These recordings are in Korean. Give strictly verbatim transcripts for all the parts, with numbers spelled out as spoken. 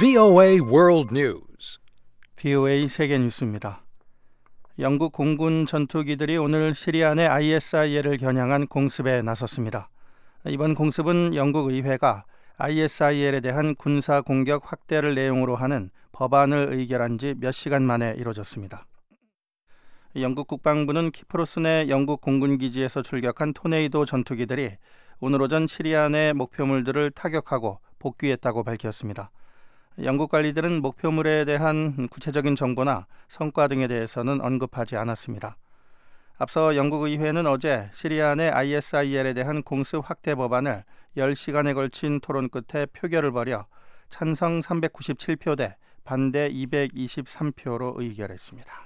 브이오에이 World News. 브이오에이 세계 뉴스입니다. 영국 공군 전투기들이 오늘 시리아 내 아이에스아이엘을 겨냥한 공습에 나섰습니다. 이번 공습은 영국 의회가 아이에스아이엘에 대한 군사 공격 확대를 내용으로 하는 법안을 의결한 지 몇 시간 만에 이루어졌습니다. 영국 국방부는 키프로스 내 영국 공군 기지에서 출격한 토네이도 전투기들이 오늘 오전 시리아 내 목표물들을 타격하고 복귀했다고 밝혔습니다. 영국 관리들은 목표물에 대한 구체적인 정보나 성과 등에 대해서는 언급하지 않았습니다. 앞서 영국 의회는 어제 시리아 내 아이에스아이엘에 대한 공습 확대 법안을 열 시간에 걸친 토론 끝에 표결을 벌여 찬성 삼백구십칠 표 대 반대 이백이십삼 표로 의결했습니다.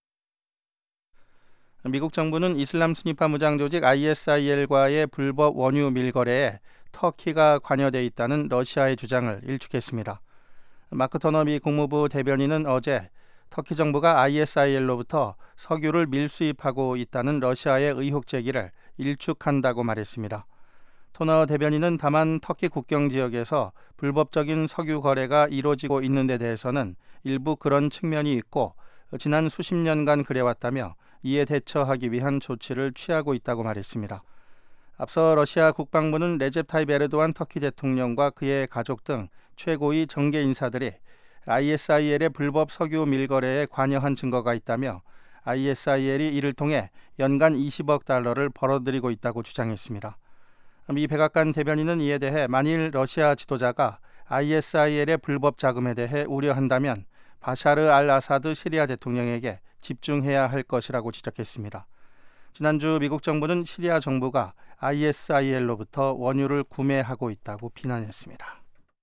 미국 정부는 이슬람 순위파 무장 조직 아이에스아이엘과의 불법 원유 밀거래에 터키가 관여돼 있다는 러시아의 주장을 일축했습니다. 마크 터너 미 국무부 대변인은 어제 터키 정부가 아이에스아이엘로부터 석유를 밀수입하고 있다는 러시아의 의혹 제기를 일축한다고 말했습니다. 터너 대변인은 다만 터키 국경 지역에서 불법적인 석유 거래가 이루어지고 있는 데 대해서는 일부 그런 측면이 있고 지난 수십 년간 그래왔다며 이에 대처하기 위한 조치를 취하고 있다고 말했습니다. 앞서 러시아 국방부는 레첵 타입 에르도안 터키 대통령과 그의 가족 등 최고위 정계 인사들이 아이에스아이엘의 불법 석유 밀거래에 관여한 증거가 있다며 아이에스아이엘이 이를 통해 연간 이십억 달러를 벌어들이고 있다고 주장했습니다. 미 백악관 대변인은 이에 대해 만일 러시아 지도자가 아이에스아이엘의 불법 자금에 대해 우려한다면 바샤르 알 아사드 시리아 대통령에게 집중해야 할 것이라고 지적했습니다. 지난주 미국 정부는 시리아 정부가 아이에스아이엘로부터 원유를 구매하고 있다고 비난했습니다.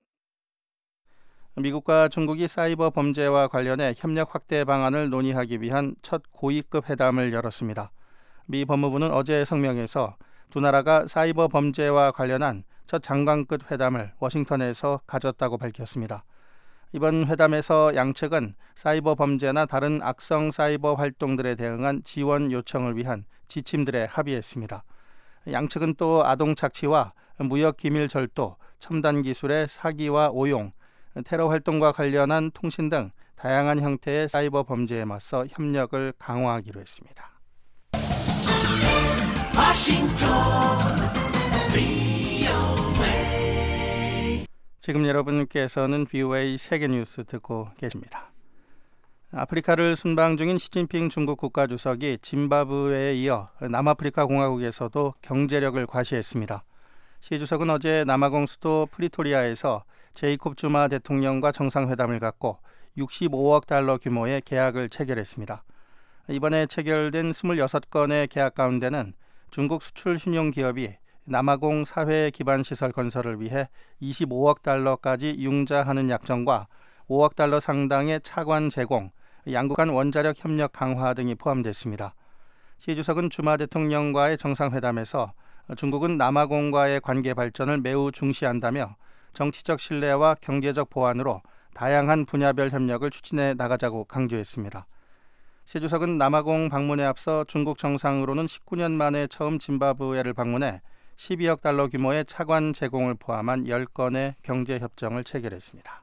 미국과 중국이 사이버 범죄와 관련해 협력 확대 방안을 논의하기 위한 첫 고위급 회담을 열었습니다. 미 법무부는 어제 성명에서 두 나라가 사이버 범죄와 관련한 첫 장관급 회담을 워싱턴에서 가졌다고 밝혔습니다. 이번 회담에서 양측은 사이버 범죄나 다른 악성 사이버 활동들에 대응한 지원 요청을 위한 지침들에 합의했습니다. 양측은 또 아동 착취와 무역 기밀 절도, 첨단 기술의 사기와 오용, 테러 활동과 관련한 통신 등 다양한 형태의 사이버 범죄에 맞서 협력을 강화하기로 했습니다. 지금 여러분께서는 브이오에이 세계 뉴스 듣고 계십니다. 아프리카를 순방 중인 시진핑 중국 국가주석이 짐바브웨에 이어 남아프리카 공화국에서도 경제력을 과시했습니다. 시 주석은 어제 남아공 수도 프리토리아에서 제이콥 주마 대통령과 정상회담을 갖고 육십오억 달러 규모의 계약을 체결했습니다. 이번에 체결된 이십육 건의 계약 가운데는 중국 수출 신용 기업이 남아공 사회 기반 시설 건설을 위해 이십오억 달러까지 융자하는 약정과 오억 달러 상당의 차관 제공, 양국 간 원자력 협력 강화 등이 포함됐습니다. 시 주석은 주마 대통령과의 정상회담에서 중국은 남아공과의 관계 발전을 매우 중시한다며 정치적 신뢰와 경제적 보완으로 다양한 분야별 협력을 추진해 나가자고 강조했습니다. 시 주석은 남아공 방문에 앞서 중국 정상으로는 십구 년 만에 처음 짐바브웨를 방문해 십이억 달러 규모의 차관 제공을 포함한 열 건의 경제협정을 체결했습니다.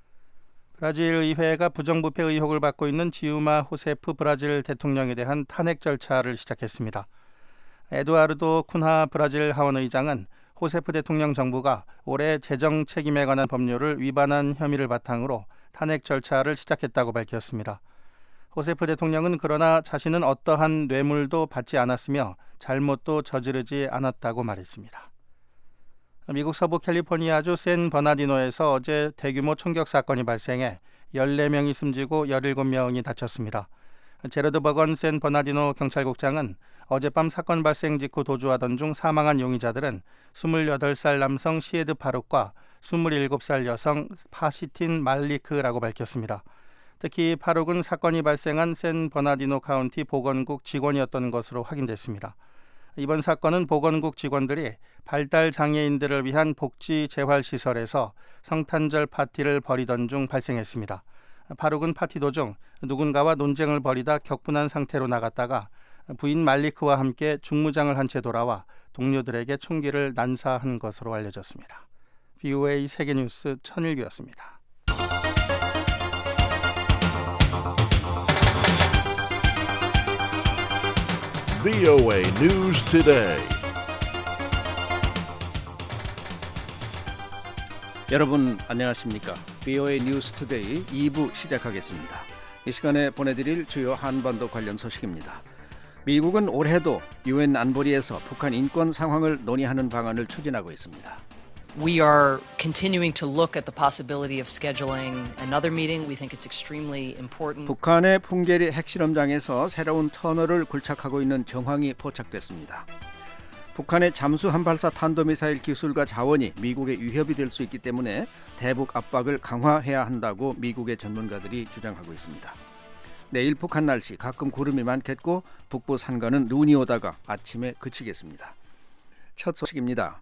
브라질 의회가 부정부패 의혹을 받고 있는 지우마 호세프 브라질 대통령에 대한 탄핵 절차를 시작했습니다. 에두아르도 쿤하 브라질 하원의장은 호세프 대통령 정부가 올해 재정 책임에 관한 법률을 위반한 혐의를 바탕으로 탄핵 절차를 시작했다고 밝혔습니다. 호세프 대통령은 그러나 자신은 어떠한 뇌물도 받지 않았으며 잘못도 저지르지 않았다고 말했습니다. 미국 서부 캘리포니아주 샌 버나디노에서 어제 대규모 총격 사건이 발생해 열네 명이 숨지고 열일곱 명이 다쳤습니다. 제러드 버건 샌 버나디노 경찰국장은 어젯밤 사건 발생 직후 도주하던 중 사망한 용의자들은 스물여덟 살 남성 시에드 파룩과 스물일곱 살 여성 파시틴 말리크라고 밝혔습니다. 특히 파룩은 사건이 발생한 샌 버나디노 카운티 보건국 직원이었던 것으로 확인됐습니다. 이번 사건은 보건국 직원들이 발달 장애인들을 위한 복지 재활시설에서 성탄절 파티를 벌이던 중 발생했습니다. 파룩은 파티 도중 누군가와 논쟁을 벌이다 격분한 상태로 나갔다가 부인 말리크와 함께 중무장을 한 채 돌아와 동료들에게 총기를 난사한 것으로 알려졌습니다. 브이오에이 세계뉴스 천일규였습니다. 브이오에이 News Today. 여러분 안녕하십니까? 브이오에이 뉴스 투데이 이 부 시작하겠습니다. 이 시간에 보내드릴 주요 한반도 관련 소식입니다. 미국은 올해도 유엔 안보리에서 북한 인권 상황을 논의하는 방안을 추진하고 있습니다. We are continuing to look at the possibility of scheduling another meeting. We think it's extremely important. 북한의 풍계리 핵실험장에서 새로운 터널을 굴착하고 있는 정황이 포착됐습니다. 북한의 잠수함 발사 탄도미사일 기술과 자원이 미국의 위협이 될 수 있기 때문에 대북 압박을 강화해야 한다고 미국의 전문가들이 주장하고 있습니다. 내일 북한 날씨 가끔 구름이 많겠고 북부 산간은 눈이 오다가 아침에 그치겠습니다. 첫 소식입니다.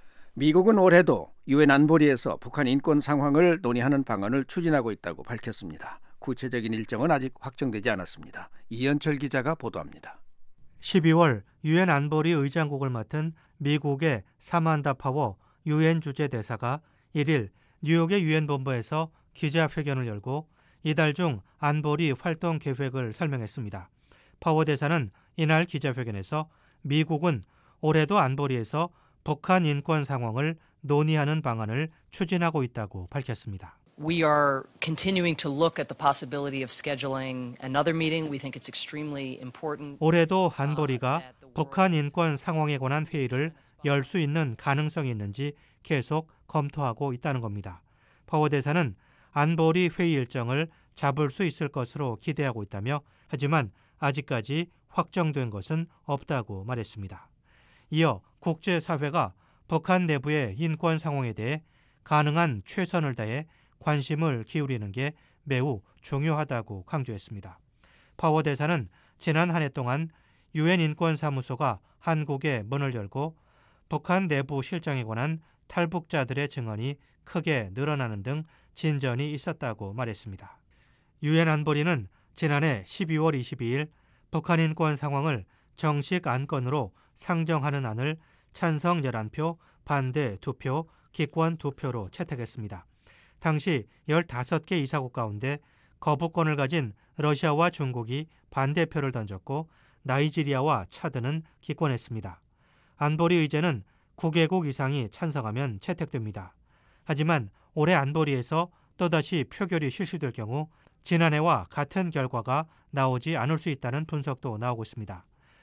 미국은 올해도 유엔 안보리에서 북한 인권 상황을 논의하는 방안을 추진하고 있다고 밝혔습니다. 구체적인 일정은 아직 확정되지 않았습니다. 이현철 기자가 보도합니다. 십이월 유엔 안보리 의장국을 맡은 미국의 사만다 파워 유엔 주재 대사가 일일 뉴욕의 유엔 본부에서 기자회견을 열고 이달 중 안보리 활동 계획을 설명했습니다. 파워 대사는 이날 기자회견에서 미국은 올해도 안보리에서 북한 인권 상황을 논의하는 방안을 추진하고 있다고 밝혔습니다. We are continuing to look at the possibility of scheduling another meeting. We think it's extremely important. 올해도 안보리가 북한 인권 상황에 관한 회의를 열 수 있는 가능성이 있는지 계속 검토하고 있다는 겁니다. 파워 대사는 안보리 회의 일정을 잡을 수 있을 것으로 기대하고 있다며 하지만 아직까지 확정된 것은 없다고 말했습니다. 이어 국제사회가 북한 내부의 인권 상황에 대해 가능한 최선을 다해 관심을 기울이는 게 매우 중요하다고 강조했습니다. 파워 대사는 지난 한 해 동안 유엔 인권사무소가 한국에 문을 열고 북한 내부 실정에 관한 탈북자들의 증언이 크게 늘어나는 등 진전이 있었다고 말했습니다. 유엔 안보리는 지난해 십이월 이십이일 북한 인권 상황을 정식 안건으로 상정하는 안을 찬성 열한 표, 반대 두 표, 기권 두 표로 채택했습니다. 당시 열다섯 개 이사국 가운데 거부권을 가진 러시아와 중국이 반대표를 던졌고 나이지리아와 차드는 기권했습니다. 안보리 의제는 구 개국 이상이 찬성하면 채택됩니다. 하지만 올해 안보리에서 또다시 표결이 실시될 경우 지난해와 같은 결과가 나오지 않을 수 있다는 분석도 나오고 있습니다.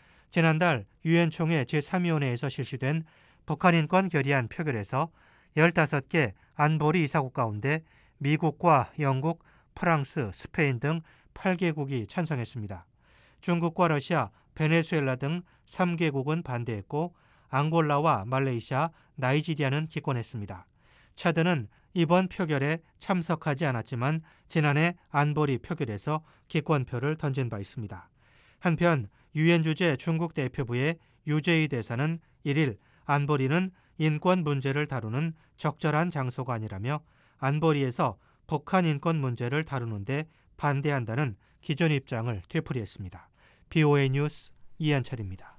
지난달 유엔 총회 제삼 위원회에서 실시된 북한 인권 결의안 표결에서 열다섯 개 안보리 이사국 가운데 미국과 영국, 프랑스, 스페인 등 팔 개국이 찬성했습니다. 중국과 러시아, 베네수엘라 등 삼 개국은 반대했고 앙골라와 말레이시아, 나이지리아는 기권했습니다. 차드는 이번 표결에 참석하지 않았지만 지난해 안보리 표결에서 기권표를 던진 바 있습니다. 한편 유엔 주재 중국 대표부의 유재희 대사는 일일 안보리는 인권 문제를 다루는 적절한 장소가 아니라며 안보리에서 북한 인권 문제를 다루는데 반대한다는 기존 입장을 되풀이했습니다. 브이오에이 뉴스 이한철입니다.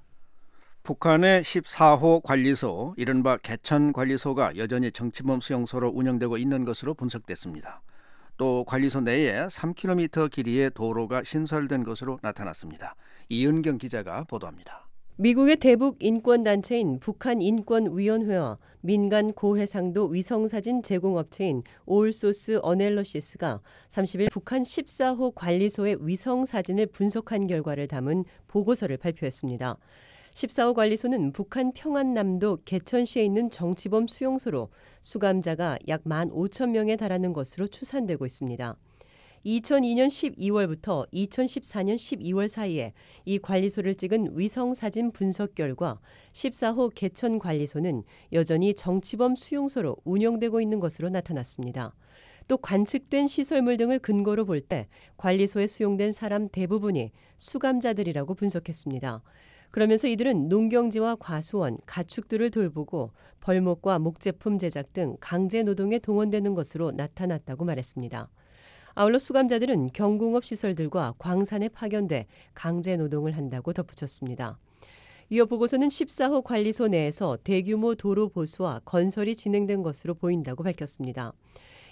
북한의 십사 호 관리소, 이른바 개천관리소가 여전히 정치범 수용소로 운영되고 있는 것으로 분석됐습니다. 또 관리소 내에 삼 킬로미터 길이의 도로가 신설된 것으로 나타났습니다. 이은경 기자가 보도합니다. 미국의 대북 인권단체인 북한인권위원회와 민간 고해상도 위성사진 제공업체인 올소스 어널리시스가 삼십일 북한 십사 호 관리소의 위성사진을 분석한 결과를 담은 보고서를 발표했습니다. 십사 호 관리소는 북한 평안남도 개천시에 있는 정치범 수용소로 수감자가 약 만 오천 명에 달하는 것으로 추산되고 있습니다. 이천이년 십이월부터 이천십사년 십이월 사이에 이 관리소를 찍은 위성사진 분석 결과 십사 호 개천관리소는 여전히 정치범 수용소로 운영되고 있는 것으로 나타났습니다. 또 관측된 시설물 등을 근거로 볼 때 관리소에 수용된 사람 대부분이 수감자들이라고 분석했습니다. 그러면서 이들은 농경지와 과수원, 가축들을 돌보고 벌목과 목제품 제작 등 강제 노동에 동원되는 것으로 나타났다고 말했습니다. 아울러 수감자들은 경공업 시설들과 광산에 파견돼 강제 노동을 한다고 덧붙였습니다. 이어 보고서는 십사 호 관리소 내에서 대규모 도로 보수와 건설이 진행된 것으로 보인다고 밝혔습니다.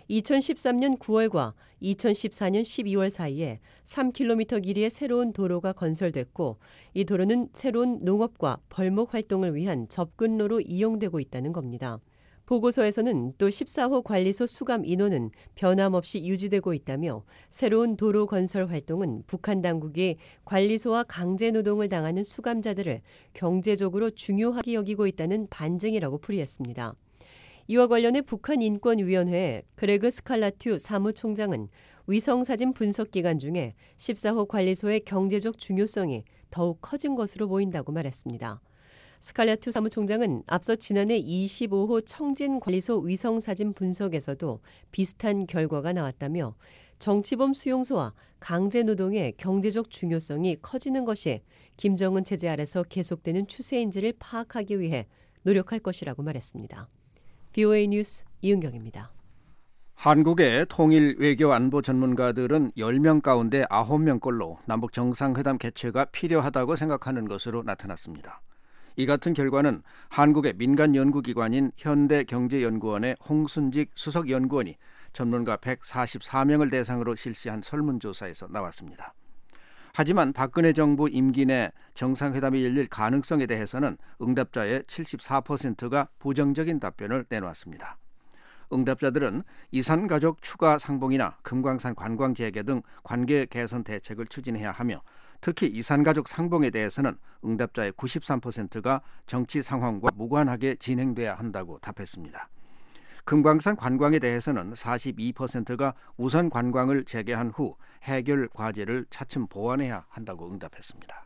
이천십삼 년 구월과 이천십사 년 십이월 사이에 삼 킬로미터 길이의 새로운 도로가 건설됐고 이 도로는 새로운 농업과 벌목 활동을 위한 접근로로 이용되고 있다는 겁니다. 보고서에서는 또 십사 호 관리소 수감 인원은 변함없이 유지되고 있다며 새로운 도로 건설 활동은 북한 당국이 관리소와 강제 노동을 당하는 수감자들을 경제적으로 중요하게 여기고 있다는 반증이라고 풀이했습니다. 이와 관련해 북한인권위원회 그레그 스칼라튜 사무총장은 위성사진 분석 기간 중에 십사 호 관리소의 경제적 중요성이 더욱 커진 것으로 보인다고 말했습니다. 스칼라투 사무총장은 앞서 지난해 이십오 호 청진관리소 위성사진 분석에서도 비슷한 결과가 나왔다며 정치범 수용소와 강제노동의 경제적 중요성이 커지는 것이 김정은 체제 아래서 계속되는 추세인지를 파악하기 위해 노력할 것이라고 말했습니다. 브이오에이 뉴스 이은경입니다. 한국의 통일 외교 안보 전문가들은 열 명 가운데 아홉 명꼴로 남북 정상회담 개최가 필요하다고 생각하는 것으로 나타났습니다. 이 같은 결과는 한국의 민간 연구기관인 현대경제연구원의 홍순직 수석연구원이 전문가 백사십사 명을 대상으로 실시한 설문조사에서 나왔습니다. 하지만 박근혜 정부 임기 내 정상회담이 열릴 가능성에 대해서는 응답자의 칠십사 퍼센트가 부정적인 답변을 내놓았습니다. 응답자들은 이산가족 추가 상봉이나 금강산 관광 재개 등 관계 개선 대책을 추진해야 하며 특히 이산가족 상봉에 대해서는 응답자의 구십삼 퍼센트가 정치 상황과 무관하게 진행돼야 한다고 답했습니다. 금강산 관광에 대해서는 사십이 퍼센트가 우선 관광을 재개한 후 해결 과제를 차츰 보완해야 한다고 응답했습니다.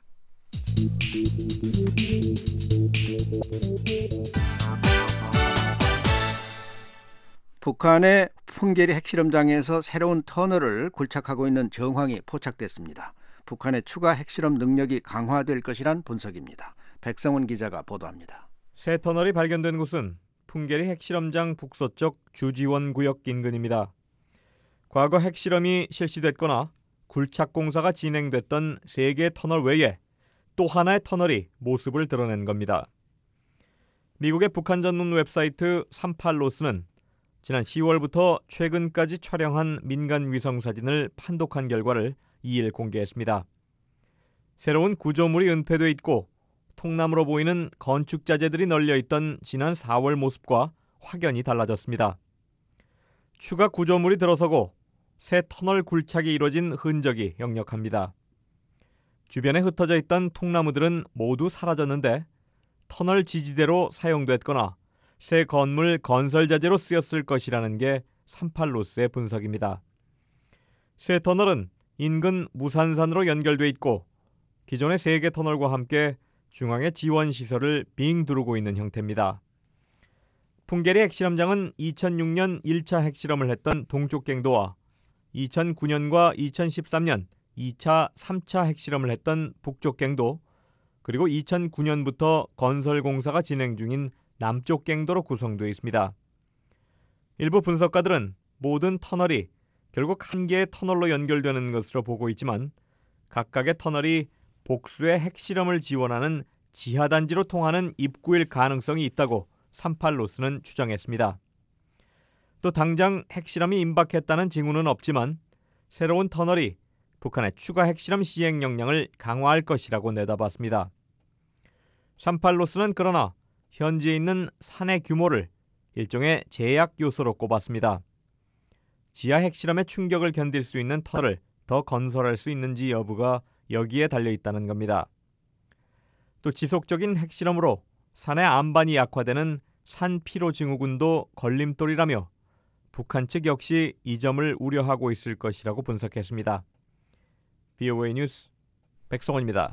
북한의 풍계리 핵실험장에서 새로운 터널을 굴착하고 있는 정황이 포착됐습니다. 북한의 추가 핵실험 능력이 강화될 것이란 분석입니다. 백성훈 기자가 보도합니다. 새 터널이 발견된 곳은 풍계리 핵실험장 북서쪽 주지원 구역 인근입니다. 과거 핵실험이 실시됐거나 굴착 공사가 진행됐던 세 개의 터널 외에 또 하나의 터널이 모습을 드러낸 겁니다. 미국의 북한 전문 웹사이트 삼팔로스는 지난 시월부터 최근까지 촬영한 민간 위성 사진을 판독한 결과를 이 일 공개했습니다. 새로운 구조물이 은폐돼 있고 통나무로 보이는 건축 자재들이 널려있던 지난 사월 모습과 확연히 달라졌습니다. 추가 구조물이 들어서고 새 터널 굴착이 이뤄진 흔적이 역력합니다. 주변에 흩어져 있던 통나무들은 모두 사라졌는데 터널 지지대로 사용됐거나 새 건물 건설 자재로 쓰였을 것이라는 게 삼팔로스의 분석입니다. 새 터널은 인근 무산산으로 연결돼 있고 기존의 세 개 터널과 함께 중앙의 지원 시설을 빙 두르고 있는 형태입니다. 풍계리 핵실험장은 이천육 년 일 차 핵실험을 했던 동쪽 갱도와 이천구 년과 이천십삼 년 이 차, 삼 차 핵실험을 했던 북쪽 갱도 그리고 이천구 년부터 건설 공사가 진행 중인 남쪽 갱도로 구성되어 있습니다. 일부 분석가들은 모든 터널이 결국 한 개의 터널로 연결되는 것으로 보고 있지만 각각의 터널이 복수의 핵실험을 지원하는 지하단지로 통하는 입구일 가능성이 있다고 삼팔로스는 주장했습니다. 또 당장 핵실험이 임박했다는 징후는 없지만 새로운 터널이 북한의 추가 핵실험 시행 역량을 강화할 것이라고 내다봤습니다. 삼팔로스는 그러나 현지에 있는 산의 규모를 일종의 제약 요소로 꼽았습니다. 지하 핵실험의 충격을 견딜 수 있는 터널을 더 건설할 수 있는지 여부가 여기에 달려있다는 겁니다. 또 지속적인 핵실험으로 산의 안반이 약화되는 산피로 증후군도 걸림돌이라며 북한 측 역시 이 점을 우려하고 있을 것이라고 분석했습니다. 브이오에이 뉴스 백성원입니다.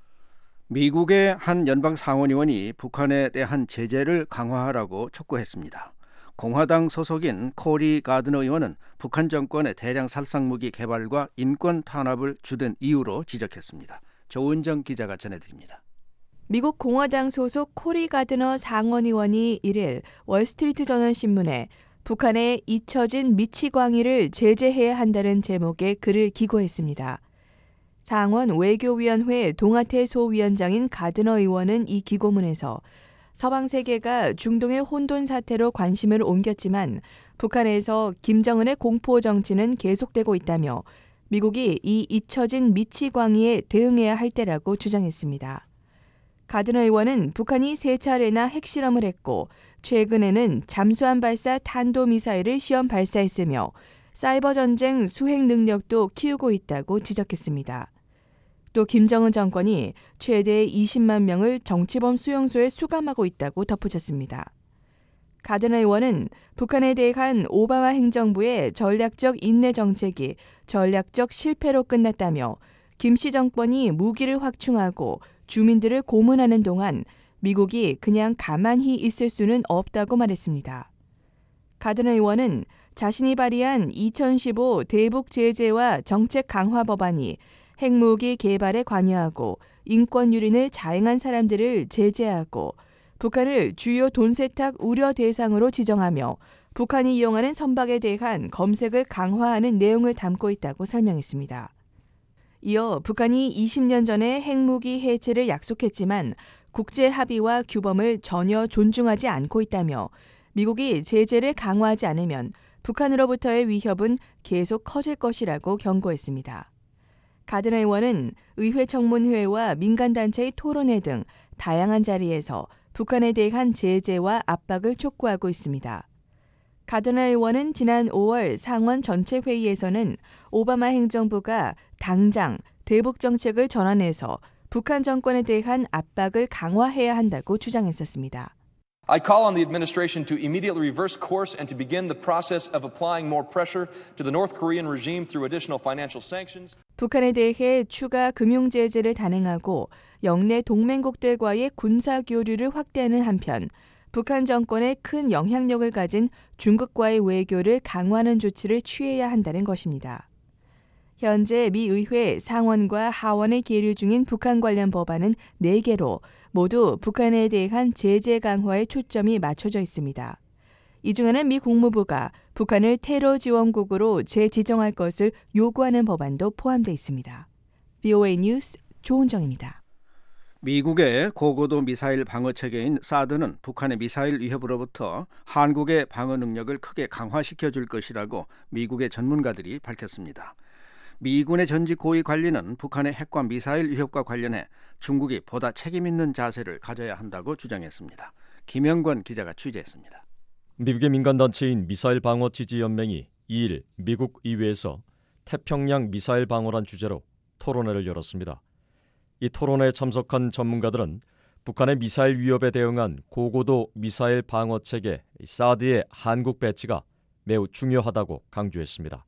미국의 한 연방 상원의원이 북한에 대한 제재를 강화하라고 촉구했습니다. 공화당 소속인 코리 가드너 의원은 북한 정권의 대량 살상무기 개발과 인권 탄압을 주된 이유로 지적했습니다. 조은정 기자가 전해드립니다. 미국 공화당 소속 코리 가드너 상원의원이 일 일 월스트리트 저널 신문에 북한의 잊혀진 미치광이를 제재해야 한다는 제목의 글을 기고했습니다. 상원 외교위원회 동아태 소위원장인 가드너 의원은 이 기고문에서 서방 세계가 중동의 혼돈 사태로 관심을 옮겼지만 북한에서 김정은의 공포 정치는 계속되고 있다며 미국이 이 잊혀진 미치광이에 대응해야 할 때라고 주장했습니다. 가드너 의원은 북한이 세 차례나 핵실험을 했고 최근에는 잠수함 발사 탄도미사일을 시험 발사했으며 사이버 전쟁 수행 능력도 키우고 있다고 지적했습니다. 또 김정은 정권이 최대 이십만 명을 정치범 수용소에 수감하고 있다고 덧붙였습니다. 가드너 의원은 북한에 대한 오바마 행정부의 전략적 인내 정책이 전략적 실패로 끝났다며 김씨 정권이 무기를 확충하고 주민들을 고문하는 동안 미국이 그냥 가만히 있을 수는 없다고 말했습니다. 가드너 의원은 자신이 발의한 이천십오 대북 제재와 정책 강화 법안이 핵무기 개발에 관여하고 인권 유린을 자행한 사람들을 제재하고 북한을 주요 돈 세탁 우려 대상으로 지정하며 북한이 이용하는 선박에 대한 검색을 강화하는 내용을 담고 있다고 설명했습니다. 이어 북한이 이십 년 전에 핵무기 해체를 약속했지만 국제 합의와 규범을 전혀 존중하지 않고 있다며 미국이 제재를 강화하지 않으면 북한으로부터의 위협은 계속 커질 것이라고 경고했습니다. 가드너 의원은 의회 청문회와 민간단체의 토론회 등 다양한 자리에서 북한에 대한 제재와 압박을 촉구하고 있습니다. 가드너 의원은 지난 오월 상원 전체 회의에서는 오바마 행정부가 당장 대북 정책을 전환해서 북한 정권에 대한 압박을 강화해야 한다고 주장했었습니다. I call on the administration to immediately reverse course and to begin the process of applying more pressure to the North Korean regime through additional financial sanctions. 북한에 대해 추가 금융 제재를 단행하고 영내 동맹국들과의 군사 교류를 확대하는 한편 북한 정권에 큰 영향력을 가진 중국과의 외교를 강화하는 조치를 취해야 한다는 것입니다. 현재 미 의회 상원과 하원에 계류 중인 북한 관련 법안은 네 개로 모두 북한에 대한 제재 강화에 초점이 맞춰져 있습니다. 이 중에는 미 국무부가 북한을 테러 지원국으로 재지정할 것을 요구하는 법안도 포함되어 있습니다. 브이오에이 뉴스 조은정입니다. 미국의 고고도 미사일 방어 체계인 사드는 북한의 미사일 위협으로부터 한국의 방어 능력을 크게 강화시켜 줄 것이라고 미국의 전문가들이 밝혔습니다. 미군의 전직 고위 관리는 북한의 핵과 미사일 위협과 관련해 중국이 보다 책임 있는 자세를 가져야 한다고 주장했습니다. 김영권 기자가 취재했습니다. 미국의 민간단체인 미사일 방어 지지 연맹이 이 일 미국 의회에서 태평양 미사일 방어란 주제로 토론회를 열었습니다. 이 토론회에 참석한 전문가들은 북한의 미사일 위협에 대응한 고고도 미사일 방어 체계 사드의 한국 배치가 매우 중요하다고 강조했습니다.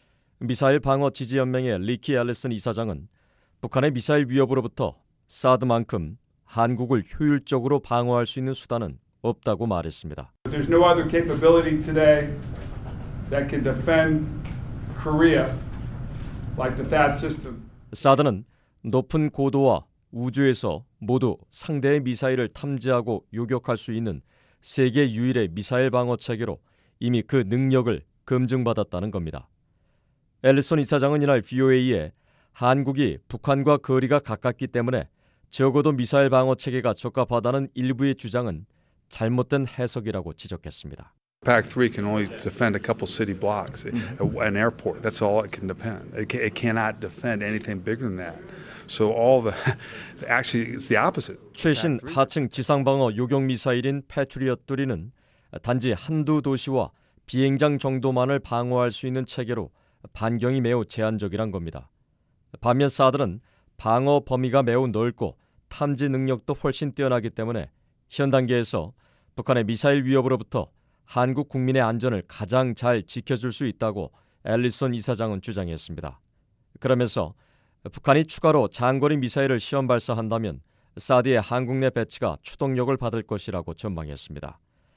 미사일 방어 지지 연맹의 리키 앨리슨 이사장은 북한의 미사일 위협으로부터 사드만큼 한국을 효율적으로 방어할 수 있는 수단은 없다고 말했습니다. There's no other capability today that can defend Korea like the THAAD system. 사드는 높은 고도와 우주에서 모두 상대의 미사일을 탐지하고 요격할 수 있는 세계 유일의 미사일 방어 체계로 이미 그 능력을 검증받았다는 겁니다. 앨리슨 이사장은 이날 브이오에이에 한국이 북한과 거리가 가깝기 때문에 적어도 미사일 방어 체계가 적합하다는 일부의 주장은 잘못된 해석이라고 지적했습니다. PAC three can only defend a couple city blocks, an airport. That's all it can defend. It, can, it cannot defend anything bigger than that. So all the actually it's the opposite. 최신 하층 지상 방어 요격 미사일인 패트리엇 삼은 단지 한두 도시와 비행장 정도만을 방어할 수 있는 체계로 반경이 매우 제한적이란 겁니다. 반면 사드는 방어 범위가 매우 넓고 탐지 능력도 훨씬 뛰어나기 때문에 현 단계에서 북한의 미사일 위협으로부터 한국 국민의 안전을 가장 잘 지켜줄 수 있다고 앨리슨 이사장은 주장했습니다. 그러면서 북한이 추가로 장거리 미사일을 시험 발사한다면 사드의 한국 내 배치가 추동력을 받을 것이라고 전망했습니다.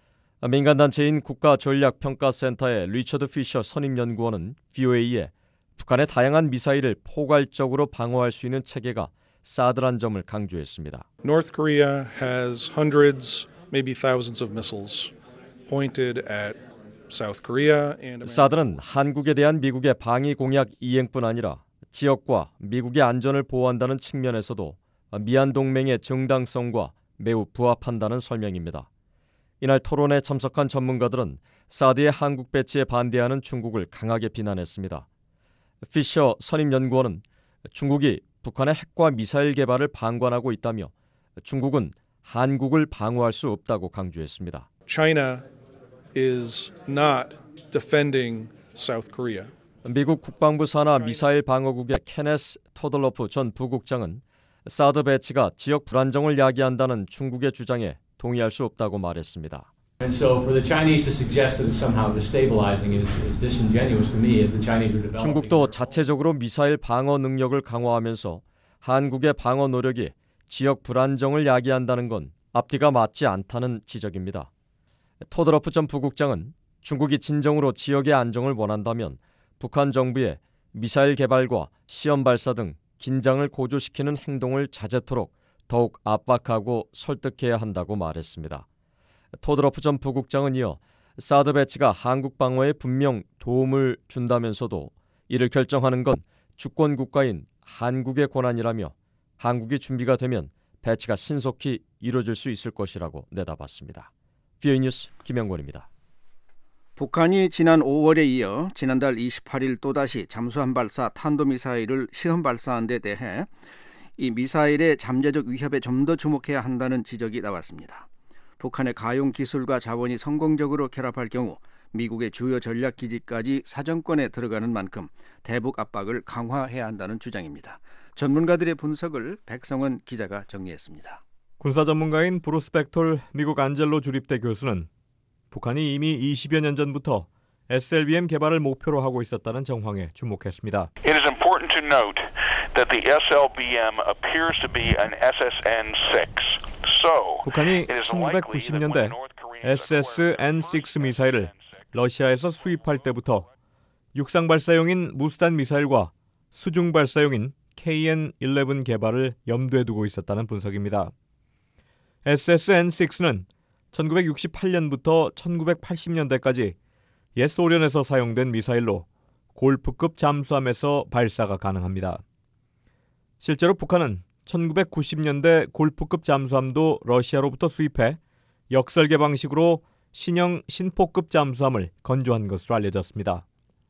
민간단체인 국가전략평가센터의 리처드 피셔 선임연구원은 브이오에이에 북한의 다양한 미사일을 포괄적으로 방어할 수 있는 체계가 사드란 점을 강조했습니다. North Korea has hundreds, maybe thousands of missiles pointed at South Korea and 사드는 한국에 대한 미국의 방위 공약 이행뿐 아니라 지역과 미국의 안전을 보호한다는 측면에서도 미얀 동맹의 정당성과 매우 부합한다는 설명입니다. 이날 토론에 참석한 전문가들은 사드의 한국 배치에 반대하는 중국을 강하게 비난했습니다. 피셔 선임연구원은 중국이 북한의 핵과 미사일 개발을 방관하고 있다며 중국은 한국을 방어할 수 없다고 강조했습니다. China is not defending South Korea. 미국 국방부 산하 미사일 방어국의 케네스 토들로프 전 부국장은 사드 배치가 지역 불안정을 야기한다는 중국의 주장에 동의할 수 없다고 말했습니다. And so for the Chinese to suggest that it's somehow destabilizing is, is disingenuous to me as the Chinese are developing. 중국도 자체적으로 미사일 방어 능력을 강화하면서 한국의 방어 노력이 지역 불안정을 야기한다는 건 앞뒤가 맞지 않다는 지적입니다. 토드러프 전 부국장은 중국이 진정으로 지역의 안정을 원한다면 북한 정부의 미사일 개발과 시험 발사 등 긴장을 고조시키는 행동을 자제토록 더욱 압박하고 설득해야 한다고 말했습니다. 토드러프 전 부국장은 이어 사드 배치가 한국 방어에 분명 도움을 준다면서도 이를 결정하는 건 주권 국가인 한국의 권한이라며 한국이 준비가 되면 배치가 신속히 이루어질 수 있을 것이라고 내다봤습니다. 비오이 뉴스 김영권입니다. 북한이 지난 오월에 이어 지난달 이십팔일 또다시 잠수함 발사 탄도미사일을 시험 발사한 데 대해 이 미사일의 잠재적 위협에 좀 더 주목해야 한다는 지적이 나왔습니다. 북한의 가용 기술과 자원이 성공적으로 결합할 경우 미국의 주요 전략기지까지 사정권에 들어가는 만큼 대북 압박을 강화해야 한다는 주장입니다. 전문가들의 분석을 백성원 기자가 정리했습니다. 군사 전문가인 브루스 백톨 미국 안젤로 주립대 교수는 북한이 이미 이십여 년 전부터 에스엘비엠 개발을 목표로 하고 있었다는 정황에 주목했습니다. It is important to note that the 에스엘비엠 appears to be an 에스에스엔 식스. So, 북한이 천구백구십 년대 에스에스엔 식스 미사일을 러시아에서 수입할 때부터 육상 발사용인 무스탄 미사일과 수중 발사용인 케이엔 일레븐 개발을 염두에 두고 있었다는 분석입니다. 에스에스엔 식스는 천구백육십팔 년부터 천구백팔십 년대까지 옛 소련에서 사용된 미사일로 골프급 잠수함에서 발사가 가능합니다. 실제로 북한은 천구백구십 년대 골프급 잠수함도 러시아로부터 수입해 역설계 방식으로 신형 신포급 잠수함을 건조한 것으로 알려졌습니다.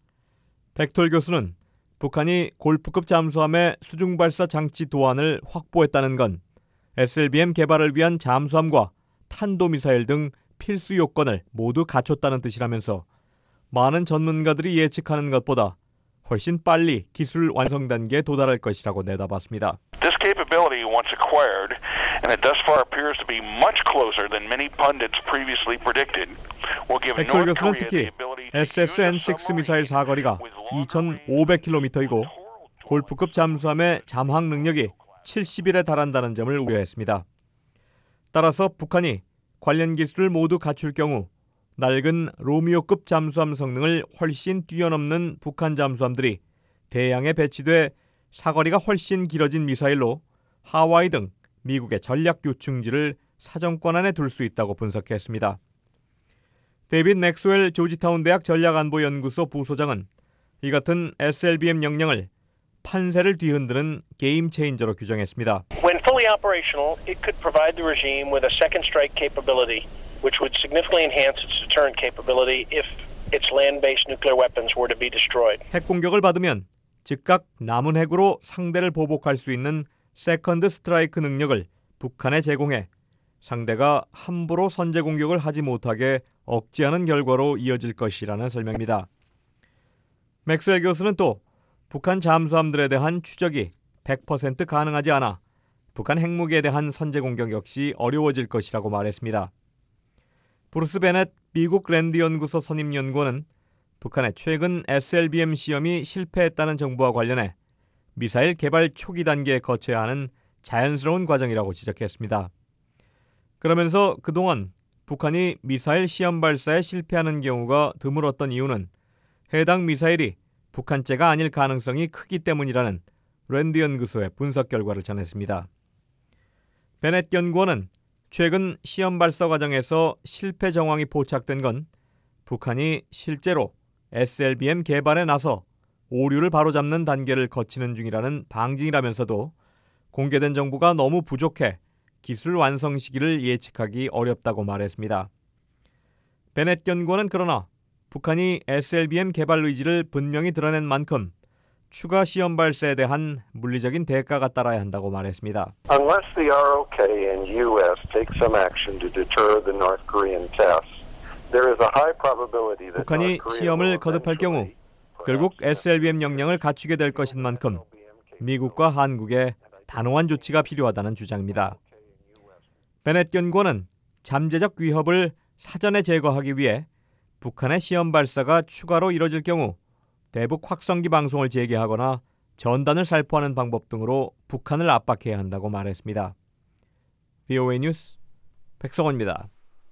백톨 교수는 북한이 골프급 잠수함의 수중 발사 장치 도안을 확보했다는 건 에스엘비엠 개발을 위한 잠수함과 탄도미사일 등 필수 요건을 모두 갖췄다는 뜻이라면서 많은 전문가들이 예측하는 것보다 훨씬 빨리 기술 완성 단계에 도달할 것이라고 내다봤습니다. This capability once acquired, and it thus far appears to be much closer than many pundits previously predicted, will give 백톨 North 교수는 Korea 특히 the ability to 에스에스엔 식스 미사일 사거리가 이천오백 킬로미터이고 골프급 잠수함의 잠항 능력이 칠십 일에 달한다는 점을 우려했습니다. 따라서 북한이 관련 기술을 모두 갖출 경우 낡은 로미오급 잠수함 성능을 훨씬 뛰어넘는 북한 잠수함들이 대양에 배치돼 사거리가 훨씬 길어진 미사일로 하와이 등 미국의 전략 요충지를 사정권 안에 둘 수 있다고 분석했습니다. 데이빗 맥스웰 조지타운 대학 전략안보연구소 부소장은 이 같은 에스엘비엠 역량을 판세를 뒤흔드는 게임 체인저로 규정했습니다. When fully operational, it could provide the regime with a second strike capability, which would significantly enhance its deterrent capability if its land-based nuclear weapons were to be destroyed. 핵 공격을 받으면 즉각 남은 핵으로 상대를 보복할 수 있는 세컨드 스트라이크 능력을 북한에 제공해 상대가 함부로 선제 공격을 하지 못하게 억제하는 결과로 이어질 것이라는 설명입니다. 맥스웰 교수는 또 북한 잠수함들에 대한 추적이 백 퍼센트 가능하지 않아 북한 핵무기에 대한 선제 공격 역시 어려워질 것이라고 말했습니다. 브루스 베넷 미국 랜드 연구소 선임 연구원은 북한의 최근 에스엘비엠 시험이 실패했다는 정보와 관련해 미사일 개발 초기 단계에 거쳐야 하는 자연스러운 과정이라고 지적했습니다. 그러면서 그동안 북한이 미사일 시험 발사에 실패하는 경우가 드물었던 이유는 해당 미사일이 북한제가 아닐 가능성이 크기 때문이라는 랜드 연구소의 분석 결과를 전했습니다. 베넷 연구원은 최근 시험 발사 과정에서 실패 정황이 포착된 건 북한이 실제로 에스엘비엠 개발에 나서 오류를 바로잡는 단계를 거치는 중이라는 방증이라면서도 공개된 정보가 너무 부족해 기술 완성 시기를 예측하기 어렵다고 말했습니다. 베넷 연구원은 그러나 북한이 에스엘비엠 개발 의지를 분명히 드러낸 만큼 추가 시험 발사에 대한 물리적인 대가가 따라야 한다고 말했습니다. Unless the 알 오 케이 and U S take some action to deter the North Korean tests, there is a high probability that 북한이 시험을 거듭할 경우 결국 에스엘비엠 역량을 갖추게 될 것인 만큼 미국과 한국의 단호한 조치가 필요하다는 주장입니다. 베넷 연구원은 잠재적 위협을 사전에 제거하기 위해 북한의 시험 발사가 추가로 이뤄질 경우 대북 확성기 방송을 재개하거나 전단을 살포하는 방법 등으로 북한을 압박해야 한다고 말했습니다. 브이오에이 뉴스 백성원입니다.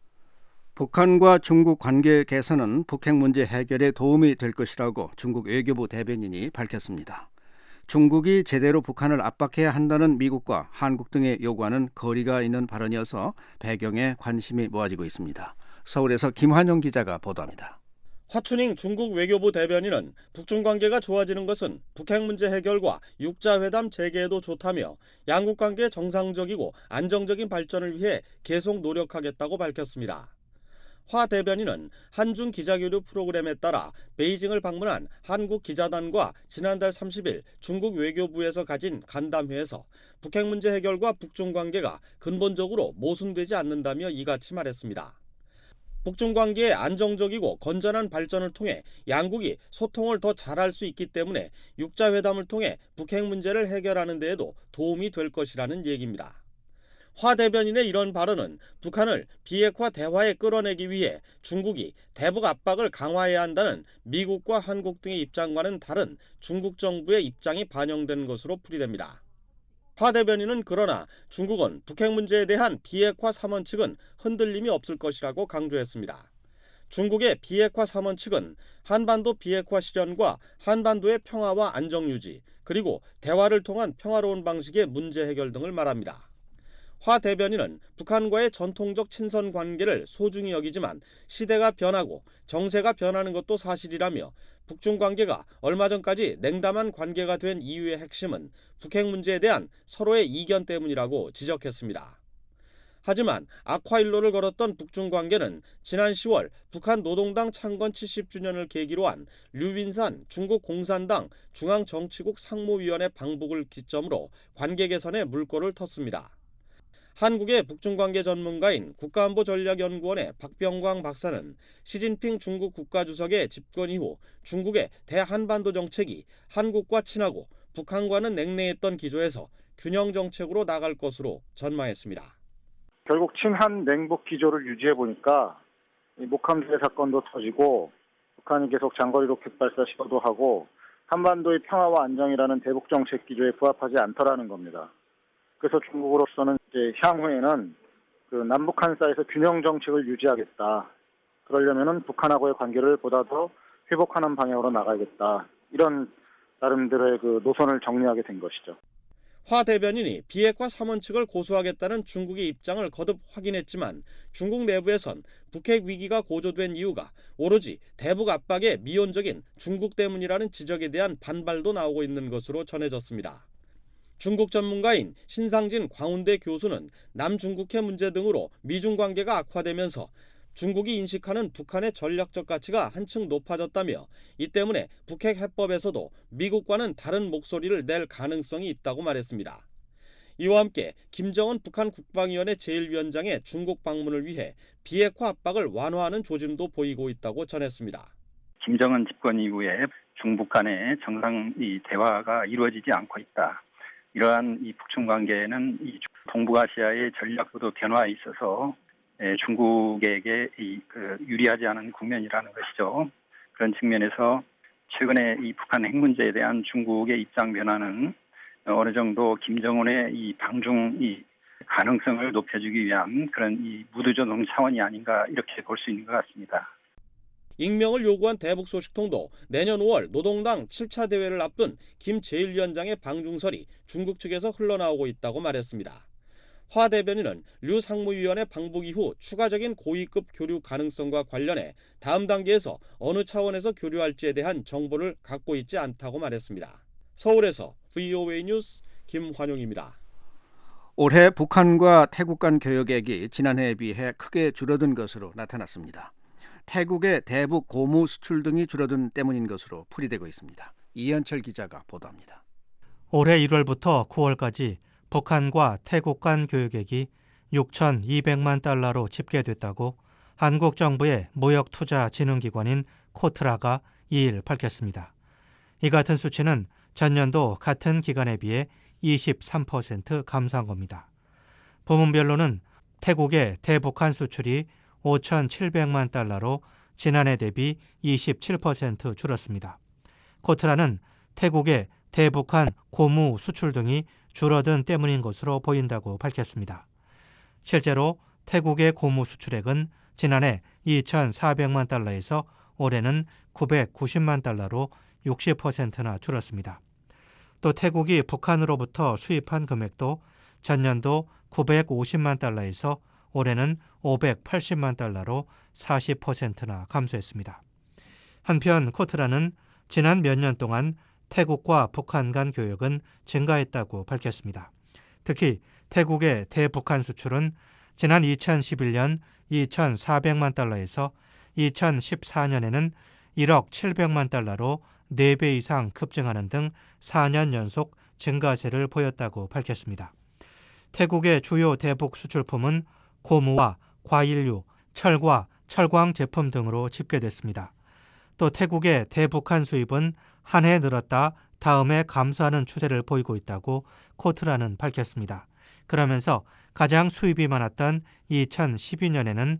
북한과 중국 관계 개선은 북핵 문제 해결에 도움이 될 것이라고 중국 외교부 대변인이 밝혔습니다. 중국이 제대로 북한을 압박해야 한다는 미국과 한국 등의 요구와는 거리가 있는 발언이어서 배경에 관심이 모아지고 있습니다. 서울에서 김환영 기자가 보도합니다. 화춘잉 중국 외교부 대변인은 북중 관계가 좋아지는 것은 북핵 문제 해결과 육자회담 재개에도 좋다며 양국 관계 정상적이고 안정적인 발전을 위해 계속 노력하겠다고 밝혔습니다. 화 대변인은 한중 기자교류 프로그램에 따라 베이징을 방문한 한국 기자단과 지난달 삼십 일 중국 외교부에서 가진 간담회에서 북핵 문제 해결과 북중 관계가 근본적으로 모순되지 않는다며 이같이 말했습니다. 북중 관계의 안정적이고 건전한 발전을 통해 양국이 소통을 더 잘할 수 있기 때문에 육자회담을 통해 북핵 문제를 해결하는 데에도 도움이 될 것이라는 얘기입니다. 화 대변인의 이런 발언은 북한을 비핵화 대화에 끌어내기 위해 중국이 대북 압박을 강화해야 한다는 미국과 한국 등의 입장과는 다른 중국 정부의 입장이 반영된 것으로 풀이됩니다. 화 대변인은 그러나 중국은 북핵 문제에 대한 비핵화 삼원칙은 흔들림이 없을 것이라고 강조했습니다. 중국의 비핵화 삼원칙은 한반도 비핵화 실현과 한반도의 평화와 안정 유지, 그리고 대화를 통한 평화로운 방식의 문제 해결 등을 말합니다. 화 대변인은 북한과의 전통적 친선 관계를 소중히 여기지만 시대가 변하고 정세가 변하는 것도 사실이라며 북중 관계가 얼마 전까지 냉담한 관계가 된 이유의 핵심은 북핵 문제에 대한 서로의 이견 때문이라고 지적했습니다. 하지만 악화일로를 걸었던 북중 관계는 지난 시월 북한 노동당 창건 칠십 주년을 계기로 한 류윈산 중국 공산당 중앙정치국 상무위원회 방북을 기점으로 관계 개선에 물꼬를 텄습니다. 한국의 북중관계 전문가인 국가안보전략연구원의 박병광 박사는 시진핑 중국 국가주석의 집권 이후 중국의 대한반도 정책이 한국과 친하고 북한과는 냉랭했던 기조에서 균형 정책으로 나갈 것으로 전망했습니다. 결국 친한 냉북 기조를 유지해 보니까 목함주의 사건도 터지고 북한이 계속 장거리 로켓 발사 시도도 하고 한반도의 평화와 안정이라는 대북 정책 기조에 부합하지 않더라는 겁니다. 그래서 중국으로서는 이제 향후에는 그 남북한 사이에서 균형 정책을 유지하겠다. 그러려면은 북한하고의 관계를 보다 더 회복하는 방향으로 나가야겠다. 이런 나름대로의 그 노선을 정리하게 된 것이죠. 화 대변인이 비핵화 삼원칙을 고수하겠다는 중국의 입장을 거듭 확인했지만 중국 내부에선 북핵 위기가 고조된 이유가 오로지 대북 압박의 미온적인 중국 때문이라는 지적에 대한 반발도 나오고 있는 것으로 전해졌습니다. 중국 전문가인 신상진 광운대 교수는 남중국해 문제 등으로 미중 관계가 악화되면서 중국이 인식하는 북한의 전략적 가치가 한층 높아졌다며 이 때문에 북핵 해법에서도 미국과는 다른 목소리를 낼 가능성이 있다고 말했습니다. 이와 함께 김정은 북한 국방위원회 제일 위원장의 중국 방문을 위해 비핵화 압박을 완화하는 조짐도 보이고 있다고 전했습니다. 김정은 집권 이후에 중북 간의 정상 이 대화가 이루어지지 않고 있다. 이러한 이 북중 관계는 이 동북아시아의 전략구도 변화에 있어서 중국에게 이 그 유리하지 않은 국면이라는 것이죠. 그런 측면에서 최근에 이 북한 핵 문제에 대한 중국의 입장 변화는 어느 정도 김정은의 이 방중 이 가능성을 높여주기 위한 그런 이 무드조동 차원이 아닌가 이렇게 볼 수 있는 것 같습니다. 익명을 요구한 대북 소식통도 내년 오월 노동당 칠 차 대회를 앞둔 김 제일 위원장의 방중설이 중국 측에서 흘러나오고 있다고 말했습니다. 화 대변인은 류 상무위원회 방북 이후 추가적인 고위급 교류 가능성과 관련해 다음 단계에서 어느 차원에서 교류할지에 대한 정보를 갖고 있지 않다고 말했습니다. 서울에서 브이오에이 뉴스 김환용입니다. 올해 북한과 태국 간 교역액이 지난해에 비해 크게 줄어든 것으로 나타났습니다. 태국의 대북 고무 수출 등이 줄어든 때문인 것으로 풀이되고 있습니다. 이현철 기자가 보도합니다. 올해 일월부터 구월까지 북한과 태국 간 교역액이 육천이백만 달러로 집계됐다고 한국 정부의 무역투자진흥기관인 코트라가 이일 밝혔습니다. 이 같은 수치는 전년도 같은 기간에 비해 이십삼 퍼센트 감소한 겁니다. 부문별로는 태국의 대북한 수출이 오천칠백만 달러로 지난해 대비 이십칠 퍼센트 줄었습니다. 코트라는 태국의 대북한 고무 수출 등이 줄어든 때문인 것으로 보인다고 밝혔습니다. 실제로 태국의 고무 수출액은 지난해 이천사백만 달러에서 올해는 구백구십만 달러로 육십 퍼센트나 줄었습니다. 또 태국이 북한으로부터 수입한 금액도 전년도 구백오십만 달러에서 올해는 오백팔십만 달러로 사십 퍼센트나 감소했습니다. 한편 코트라는 지난 몇 년 동안 태국과 북한 간 교역은 증가했다고 밝혔습니다. 특히 태국의 대북한 수출은 지난 이천십일 년 이천사백만 달러에서 이천십사 년에는 일억 칠백만 달러로 네 배 이상 급증하는 등 사 년 연속 증가세를 보였다고 밝혔습니다. 태국의 주요 대북 수출품은 고무와 과일류, 철과 철광 제품 등으로 집계됐습니다. 또 태국의 대북한 수입은 한 해 늘었다 다음해 감소하는 추세를 보이고 있다고 코트라는 밝혔습니다. 그러면서 가장 수입이 많았던 이천십이 년에는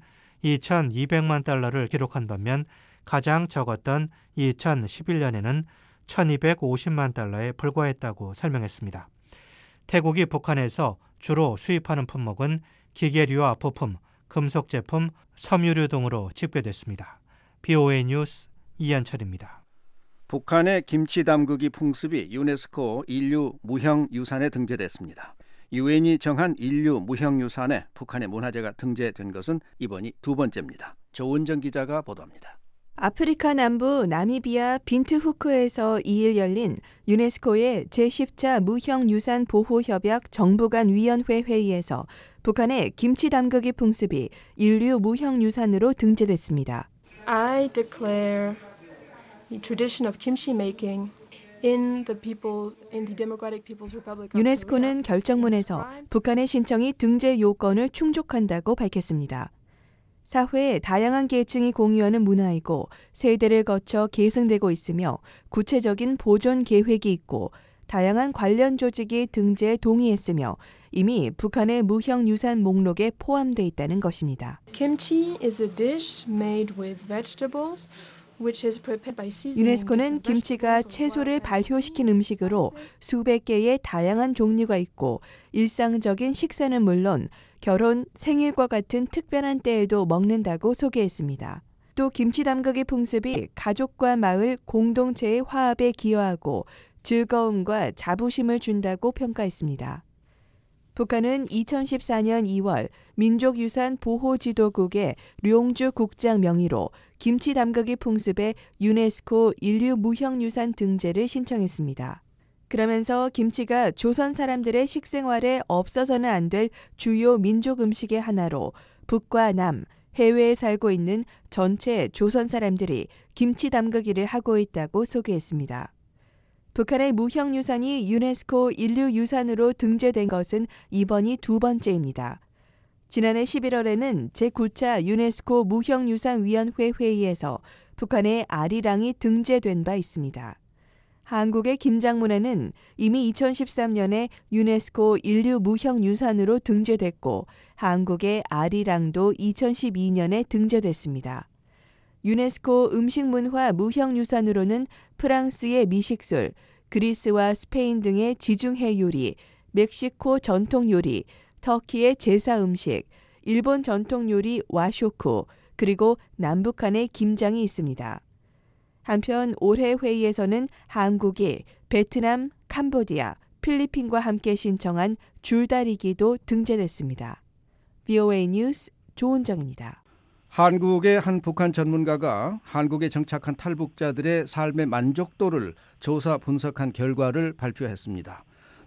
이천이백만 달러를 기록한 반면 가장 적었던 이천십일 년에는 천이백오십만 달러에 불과했다고 설명했습니다. 태국이 북한에서 주로 수입하는 품목은 기계류와 부품, 금속 제품, 섬유류 등으로 집계됐습니다. 비오에이 뉴스 이현철입니다. 북한의 김치 담그기 풍습이 유네스코 인류 무형유산에 등재됐습니다. 유엔이 정한 인류 무형유산에 북한의 문화재가 등재된 것은 이번이 두 번째입니다. 조은정 기자가 보도합니다. 아프리카 남부 나미비아 빈트후크에서 이일 열린 유네스코의 제십 차 무형유산 보호협약 정부 간 위원회 회의에서 북한의 김치 담그기 풍습이 인류 무형유산으로 등재됐습니다. I declare the tradition of kimchi making in the people in the Democratic People's Republic of 유네스코는 결정문에서 북한의 신청이 등재 요건을 충족한다고 밝혔습니다. 사회의 다양한 계층이 공유하는 문화이고 세대를 거쳐 계승되고 있으며 구체적인 보존 계획이 있고 다양한 관련 조직이 등재에 동의했으며 이미 북한의 무형유산 목록에 포함돼 있다는 것입니다. Kimchi is a dish made with vegetables. 유네스코는 김치가 채소를 발효시킨 음식으로 수백 개의 다양한 종류가 있고 일상적인 식사는 물론 결혼, 생일과 같은 특별한 때에도 먹는다고 소개했습니다. 또 김치 담그기 풍습이 가족과 마을 공동체의 화합에 기여하고 즐거움과 자부심을 준다고 평가했습니다. 북한은 이천십사 년 이월 민족유산 보호지도국의 룡주 국장 명의로 김치 담그기 풍습의 유네스코 인류 무형유산 등재를 신청했습니다. 그러면서 김치가 조선 사람들의 식생활에 없어서는 안 될 주요 민족 음식의 하나로 북과 남, 해외에 살고 있는 전체 조선 사람들이 김치 담그기를 하고 있다고 소개했습니다. 북한의 무형유산이 유네스코 인류유산으로 등재된 것은 이번이 두 번째입니다. 지난해 십일월에는 제구 차 유네스코 무형유산위원회 회의에서 북한의 아리랑이 등재된 바 있습니다. 한국의 김장문화는 이미 이천십삼 년에 유네스코 인류 무형유산으로 등재됐고 한국의 아리랑도 이천십이 년에 등재됐습니다. 유네스코 음식문화 무형유산으로는 프랑스의 미식술, 그리스와 스페인 등의 지중해 요리, 멕시코 전통 요리, 터키의 제사 음식, 일본 전통 요리 와쇼쿠, 그리고 남북한의 김장이 있습니다. 한편 올해 회의에서는 한국이 베트남, 캄보디아, 필리핀과 함께 신청한 줄다리기도 등재됐습니다. 비오에이 뉴스 조은정입니다. 한국의 한 북한 전문가가 한국에 정착한 탈북자들의 삶의 만족도를 조사 분석한 결과를 발표했습니다.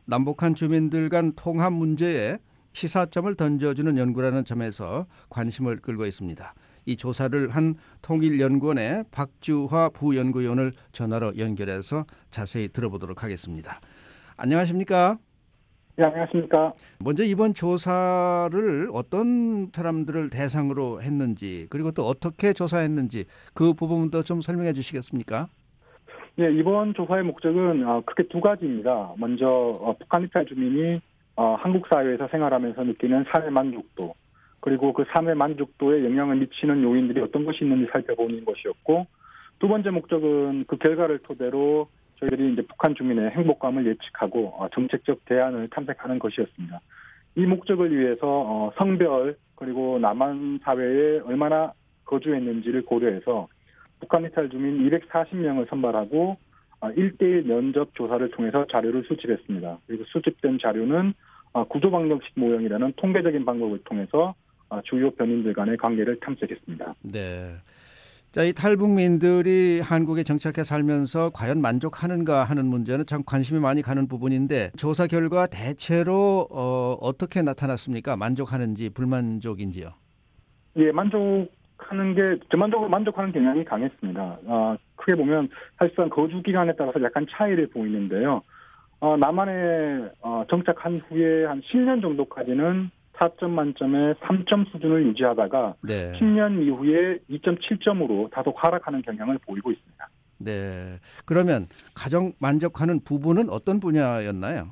남북한 주민들 간 통합 문제에 시사점을 던져주는 연구라는 점에서 관심을 끌고 있습니다. 이 조사를 한 통일연구원의 박주화 부연구위원을 전화로 연결해서 자세히 들어보도록 하겠습니다. 안녕하십니까? 네, 안녕하십니까? 먼저 이번 조사를 어떤 사람들을 대상으로 했는지 그리고 또 어떻게 조사했는지 그 부분도 좀 설명해 주시겠습니까? 네, 이번 조사의 목적은 어, 크게 두 가지입니다. 먼저 어, 북한 이탈 주민이 어, 한국 사회에서 생활하면서 느끼는 삶의 만족도, 그리고 그 삶의 만족도에 영향을 미치는 요인들이 어떤 것이 있는지 살펴보는 것이었고, 두 번째 목적은 그 결과를 토대로 저희들이 이제 북한 주민의 행복감을 예측하고 어, 정책적 대안을 탐색하는 것이었습니다. 이 목적을 위해서 어, 성별 그리고 남한 사회에 얼마나 거주했는지를 고려해서 북한 이탈 주민 이백사십 명을 선발하고 어, 일 대일 면접 조사를 통해서 자료를 수집했습니다. 그리고 수집된 자료는 어, 구조방정식 모형이라는 통계적인 방법을 통해서 주요 변인들 간의 관계를 탐색했습니다. 네. 자, 이 탈북민들이 한국에 정착해 살면서 과연 만족하는가 하는 문제는 참 관심이 많이 가는 부분인데 조사 결과 대체로 어, 어떻게 나타났습니까? 만족하는지 불만족인지요? 예, 만족하는 게 전반적으로 만족하는 경향이 강했습니다. 어, 크게 보면 사실상 거주 기간에 따라서 약간 차이를 보이는데요. 어, 남한에 어, 정착한 후에 한 십 년 정도까지는 사 점 만점에 삼 점 수준을 유지하다가 네. 십 년 이후에 이 점 칠 점으로 다소 하락하는 경향을 보이고 있습니다. 네. 그러면 가장 만족하는 부분은 어떤 분야였나요?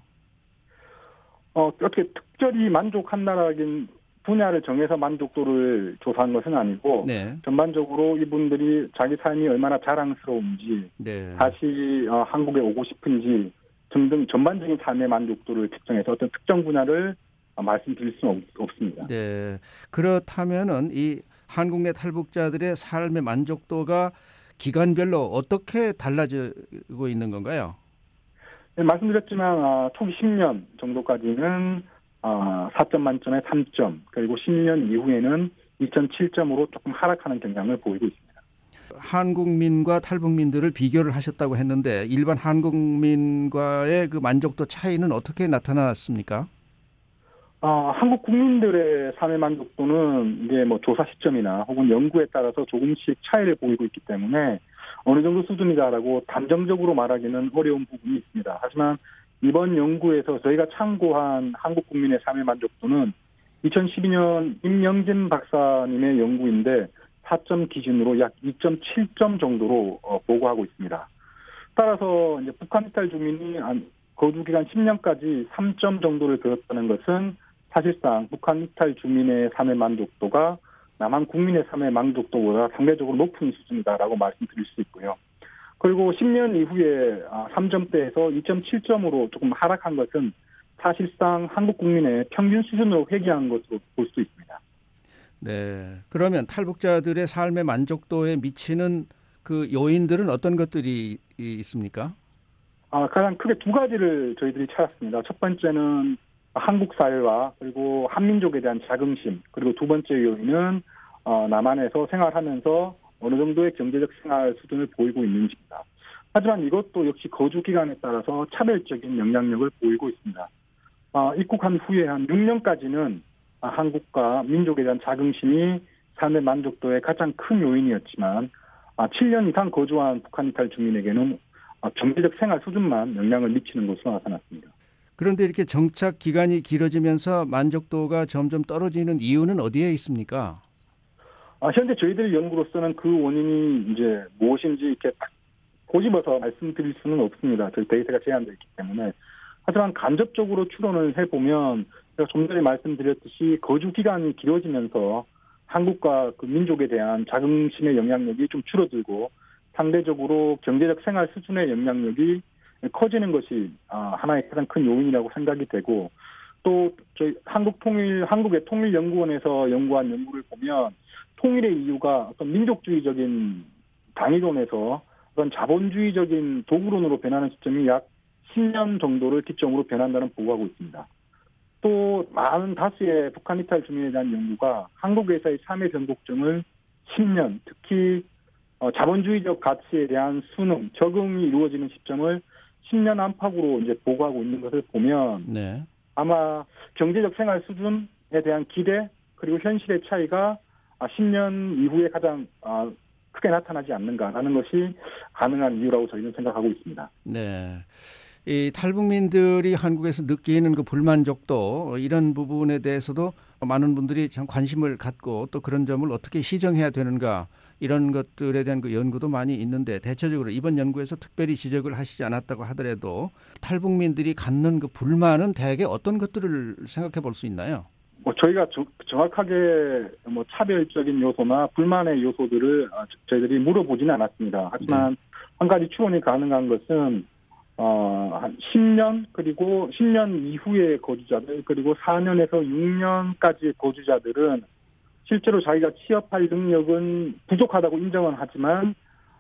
어, 어떻게 특별히 만족한다라긴 분야를 정해서 만족도를 조사한 것은 아니고 네. 전반적으로 이분들이 자기 삶이 얼마나 자랑스러운지 네. 다시 어, 한국에 오고 싶은지 등등 전반적인 삶의 만족도를 측정해서 어떤 특정 분야를 말씀드릴 수는 없, 없습니다. 네. 그렇다면은 이 한국 내 탈북자들의 삶의 만족도가 기간별로 어떻게 달라지고 있는 건가요? 네, 말씀드렸지만 어, 초기 십 년 정도까지는 어, 사 점 만점에 삼 점, 그리고 십 년 이후에는 이 점 칠 점으로 조금 하락하는 경향을 보이고 있습니다. 한국민과 탈북민들을 비교를 하셨다고 했는데 일반 한국민과의 그 만족도 차이는 어떻게 나타났습니까? 어, 한국 국민들의 삶의 만족도는 이게 뭐 조사 시점이나 혹은 연구에 따라서 조금씩 차이를 보이고 있기 때문에 어느 정도 수준이다라고 단정적으로 말하기는 어려운 부분이 있습니다. 하지만 이번 연구에서 저희가 참고한 한국 국민의 삶의 만족도는 이천십이 년 임영진 박사님의 연구인데 사 점 기준으로 약 이 점 칠 점 정도로 어, 보고하고 있습니다. 따라서 이제 북한 이탈 주민이 거주 기간 십 년까지 삼 점 정도를 들었다는 것은 사실상 북한 이탈 주민의 삶의 만족도가 남한 국민의 삶의 만족도보다 상대적으로 높은 수준이다라고 말씀드릴 수 있고요. 그리고 십 년 이후에 삼 점대에서 이 점 칠 점으로 조금 하락한 것은 사실상 한국 국민의 평균 수준으로 회귀한 것으로 볼 수 있습니다. 네. 그러면 탈북자들의 삶의 만족도에 미치는 그 요인들은 어떤 것들이 있습니까? 아, 가장 크게 두 가지를 저희들이 찾았습니다. 첫 번째는 한국 사회와 그리고 한민족에 대한 자긍심, 그리고 두 번째 요인은 어, 남한에서 생활하면서 어느 정도의 경제적 생활 수준을 보이고 있는지입니다. 하지만 이것도 역시 거주 기간에 따라서 차별적인 영향력을 보이고 있습니다. 어, 입국한 후에 한 육 년까지는 한국과 민족에 대한 자긍심이 삶의 만족도의 가장 큰 요인이었지만 아, 칠 년 이상 거주한 북한 이탈 주민에게는 아, 경제적 생활 수준만 영향을 미치는 것으로 나타났습니다. 그런데 이렇게 정착 기간이 길어지면서 만족도가 점점 떨어지는 이유는 어디에 있습니까? 아, 현재 저희들 연구로서는 그 원인이 이제 무엇인지 이렇게 딱 고집어서 말씀드릴 수는 없습니다. 저희 데이터가 제한되어 있기 때문에. 하지만 간접적으로 추론을 해보면 제가 좀 전에 말씀드렸듯이 거주 기간이 길어지면서 한국과 그 민족에 대한 자긍심의 영향력이 좀 줄어들고 상대적으로 경제적 생활 수준의 영향력이 커지는 것이 하나의 가장 큰 요인이라고 생각이 되고, 또 저희 한국통일 한국의 통일연구원에서 연구한 연구를 보면 통일의 이유가 어떤 민족주의적인 당위론에서 어떤 자본주의적인 도구론으로 변하는 시점이 약 십 년 정도를 기점으로 변한다는 보고하고 있습니다. 또 많은 다수의 북한 이탈 주민에 대한 연구가 한국에서의 삶의 변곡점을 십 년, 특히 어, 자본주의적 가치에 대한 순응, 적응이 이루어지는 시점을 십 년 안팎으로 이제 보고하고 있는 것을 보면 네. 아마 경제적 생활 수준에 대한 기대 그리고 현실의 차이가 십 년 이후에 가장 크게 나타나지 않는가라는 것이 가능한 이유라고 저희는 생각하고 있습니다. 네. 이 탈북민들이 한국에서 느끼는 그 불만족도 이런 부분에 대해서도 많은 분들이 참 관심을 갖고 또 그런 점을 어떻게 시정해야 되는가 이런 것들에 대한 그 연구도 많이 있는데 대체적으로 이번 연구에서 특별히 지적을 하시지 않았다고 하더라도 탈북민들이 갖는 그 불만은 대개 어떤 것들을 생각해 볼 수 있나요? 뭐 저희가 저, 정확하게 뭐 차별적인 요소나 불만의 요소들을 저희들이 물어보지는 않았습니다. 하지만 네. 한 가지 추론이 가능한 것은 어, 한 십 년 그리고 십 년 이후의 거주자들 그리고 사 년에서 육 년까지의 거주자들은 실제로 자기가 취업할 능력은 부족하다고 인정은 하지만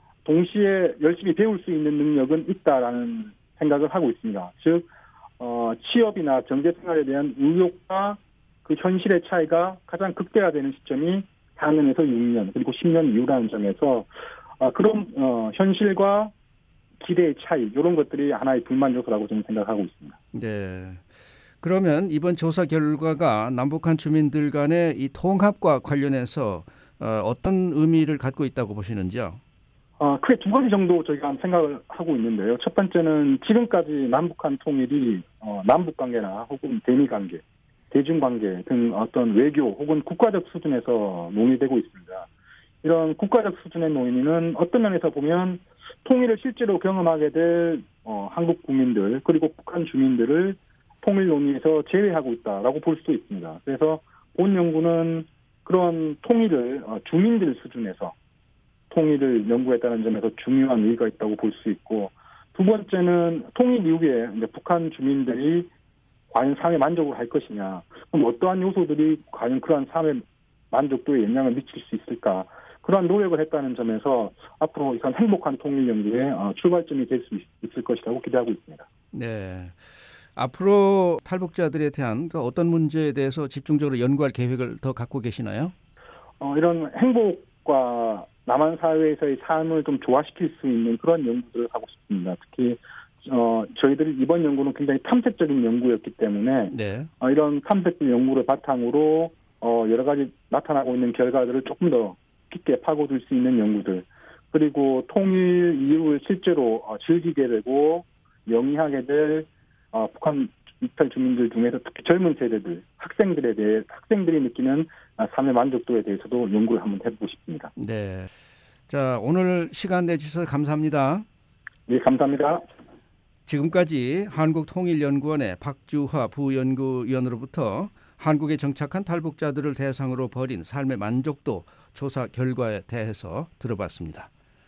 동시에 열심히 배울 수 있는 능력은 있다라는 생각을 하고 있습니다. 즉 어, 취업이나 경제생활에 대한 의욕과 그 현실의 차이가 가장 극대화되는 시점이 사 년에서 육 년 그리고 십 년 이후라는 점에서 어, 그런 어, 현실과 기대의 차이 이런 것들이 하나의 불만 요소라고 저는 생각하고 있습니다. 네. 그러면 이번 조사 결과가 남북한 주민들 간의 이 통합과 관련해서 어, 어떤 의미를 갖고 있다고 보시는지요? 어, 크게 두 가지 정도 저희가 생각을 하고 있는데요. 첫 번째는 지금까지 남북한 통일이 어, 남북관계나 혹은 대미관계, 대중관계 등 어떤 외교 혹은 국가적 수준에서 논의되고 있습니다. 이런 국가적 수준의 논의는 어떤 면에서 보면 통일을 실제로 경험하게 될 어, 한국 국민들 그리고 북한 주민들을 통일 논의에서 제외하고 있다라고 볼 수도 있습니다. 그래서 본 연구는 그런 통일을 어, 주민들 수준에서 통일을 연구했다는 점에서 중요한 의의가 있다고 볼 수 있고 두 번째는 통일 이후에 이제 북한 주민들이 과연 삶의 만족을 할 것이냐 그럼 어떠한 요소들이 과연 그러한 삶의 만족도에 영향을 미칠 수 있을까 그러한 노력을 했다는 점에서 앞으로 이런 행복한 통일 연구의 출발점이 될 수 있을 것이라고 기대하고 있습니다. 네. 앞으로 탈북자들에 대한 어떤 문제에 대해서 집중적으로 연구할 계획을 더 갖고 계시나요? 어, 이런 행복과 남한 사회에서의 삶을 좀 조화시킬 수 있는 그런 연구들을 하고 싶습니다. 특히 어, 저희들이 이번 연구는 굉장히 탐색적인 연구였기 때문에 네. 어, 이런 탐색적 연구를 바탕으로 어, 여러 가지 나타나고 있는 결과들을 조금 더 깊게 파고들 수 있는 연구들 그리고 통일 이후를 실제로 어, 즐기게 되고 영위하게 될 어, 북한 이탈 주민들 중에서 특히 젊은 세대들 학생들에 대해 학생들이 느끼는 삶의 만족도에 대해서도 연구를 한번 해보고 싶습니다. 네. 자 오늘 시간 내주셔서 감사합니다. 네, 감사합니다. 지금까지 한국통일연구원의 박주화 부연구위원으로부터 한국에 정착한 탈북자들을 대상으로 벌인 삶의 만족도 조사 결과에 대해서 들어봤습니다.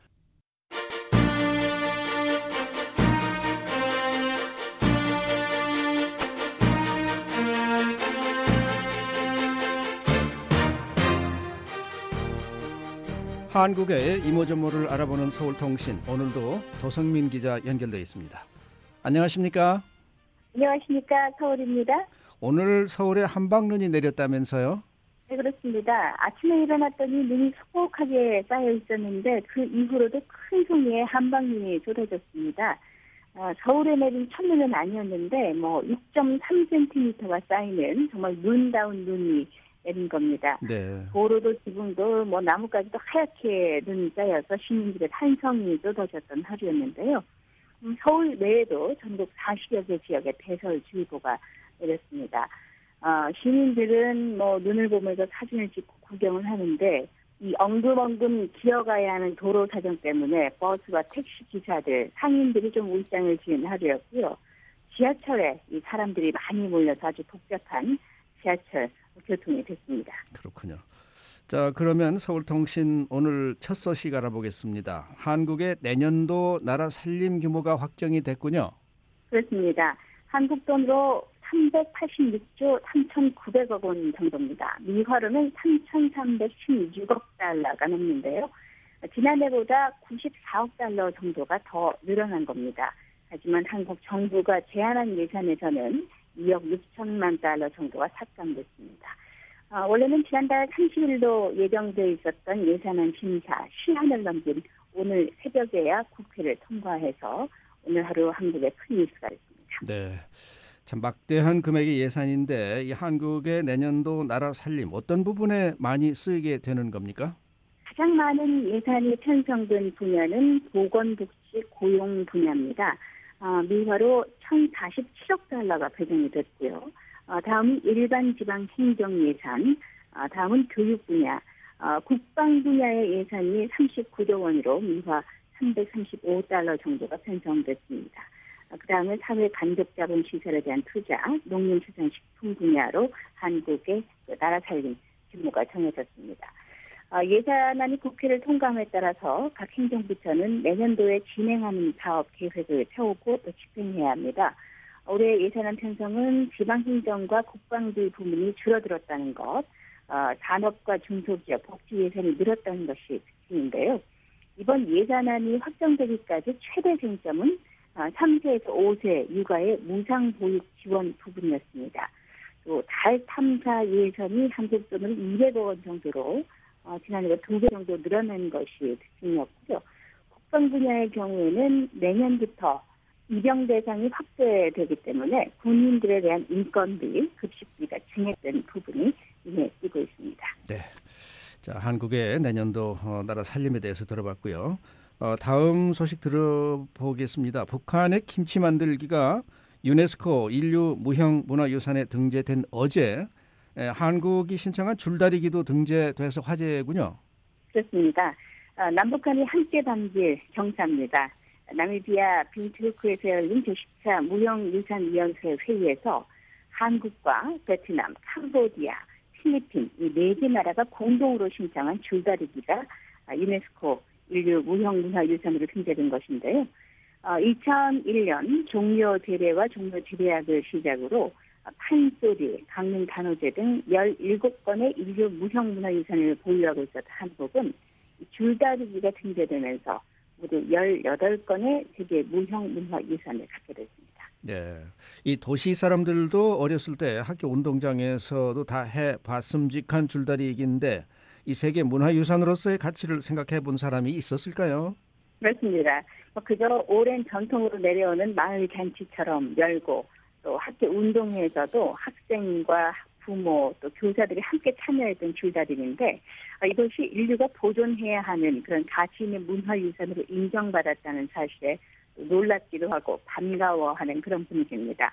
한국의 이모저모를 알아보는 서울통신 오늘도 도성민 기자 연결되어 있습니다. 안녕하십니까? 안녕하십니까? 서울입니다. 오늘 서울에 한방눈이 내렸다면서요? 네, 그렇습니다. 아침에 일어났더니 눈이 소복하게 쌓여 있었는데 그 이후로도 큰 송이의 한방눈이 쏟아졌습니다. 어, 서울에 내린 첫눈은 아니었는데 뭐 육 점 삼 센티미터가 쌓이는 정말 눈다운 눈이 내린 겁니다. 네. 도로도 지붕도 뭐 나무까지도 하얗게 눈이 쌓여서 시민들의 탄성이 쏟아졌던 하루였는데요. 음, 서울 외에도 전국 사십여 개 지역에 대설주의보가 내렸습니다. 어, 시민들은 뭐 눈을 보면서 사진을 찍고 구경을 하는데 이 엉금엉금 기어가야 하는 도로 사정 때문에 버스와 택시 기사들, 상인들이 좀 울상을 지은 하루였고요. 지하철에 이 사람들이 많이 몰려서 아주 복잡한 지하철 교통이 됐습니다. 그렇군요. 자, 그러면 서울통신 오늘 첫 소식 알아보겠습니다. 한국의 내년도 나라 살림 규모가 확정이 됐군요. 그렇습니다. 한국 돈으로 삼백팔십육조 삼천구백억 원 정도입니다. 미화로는 삼천삼백십육억 달러가 넘는데요. 지난해보다 구십사억 달러 정도가 더 늘어난 겁니다. 하지만 한국 정부가 제안한 예산에서는 이억 육천만 달러 정도가 삭감됐습니다. 어, 원래는 지난달 삼십일로 예정돼 있었던 예산안 심사 시한을 넘긴 오늘 새벽에야 국회를 통과해서 오늘 하루 한국의 큰 뉴스가 됐습니다. 네, 참 막대한 금액의 예산인데 이 한국의 내년도 나라 살림 어떤 부분에 많이 쓰이게 되는 겁니까? 가장 많은 예산이 편성된 분야는 보건복지 고용 분야입니다. 어, 미화로 천사십칠억 달러가 배정이 됐고요. 어, 다음은 일반 지방 행정 예산, 어, 다음은 교육 분야, 어, 국방 분야의 예산이 삼십구조 원으로 미화 삼백삼십오 달러 정도가 편성됐습니다. 어, 그 다음에 사회 간접 자본 시설에 대한 투자, 농림수산식품 분야로 한국의 나라 살림 규모가 정해졌습니다. 어, 예산안이 국회를 통과함에 따라서 각 행정부처는 내년도에 진행하는 사업 계획을 세우고 또 집행해야 합니다. 올해 예산안 편성은 지방행정과 국방부 부문이 줄어들었다는 것, 어, 산업과 중소기업 복지 예산이 늘었다는 것이 특징인데요. 이번 예산안이 확정되기까지 최대 쟁점은 어, 삼 세에서 오 세 육아의 무상보육 지원 부분이었습니다. 또 달 탐사 예산이 한국 돈으로 이백억 원 정도로 어, 지난해보다 두 배 정도 늘어난 것이 특징이었고요. 국방 분야의 경우에는 내년부터 입영 대상이 확대되기 때문에 군인들에 대한 인건비, 급식비가 증액된 부분이 눈에 띄고 있습니다. 네, 자 한국의 내년도 어, 나라 살림에 대해서 들어봤고요. 어, 다음 소식 들어보겠습니다. 북한의 김치 만들기가 유네스코 인류 무형 문화유산에 등재된 어제 에, 한국이 신청한 줄다리기도 등재돼서 화제군요. 그렇습니다. 어, 남북한이 함께 담길 경사입니다. 나미비아 빈트루크에서 열린 제십 차 무형유산위원회 회의에서 한국과 베트남, 캄보디아, 필리핀 이 네 개 나라가 공동으로 신청한 줄다리기가 유네스코 인류 무형문화유산으로 등재된 것인데요. 어, 이천일 년 종려 대례와 종려 지례학을 시작으로 판소리, 강릉 단오제 등 열일곱 건의 인류 무형문화유산을 보유하고 있었던 한국은 줄다리기가 등재되면서 모두 열여덟 건의 세계 무형문화유산을 갖게 됐습니다. 네, 이 도시 사람들도 어렸을 때 학교 운동장에서도 다 해봤음직한 줄다리기인데 이 세계 문화유산으로서의 가치를 생각해 본 사람이 있었을까요? 그렇습니다. 그저 오랜 전통으로 내려오는 마을 잔치처럼 열고 또 학교 운동회에서도 학생과 부모 또 교사들이 함께 참여했던 줄다리기인데 이것이 인류가 보존해야 하는 그런 가치 있는 문화유산으로 인정받았다는 사실에 놀랍기도 하고 반가워하는 그런 분위기입니다.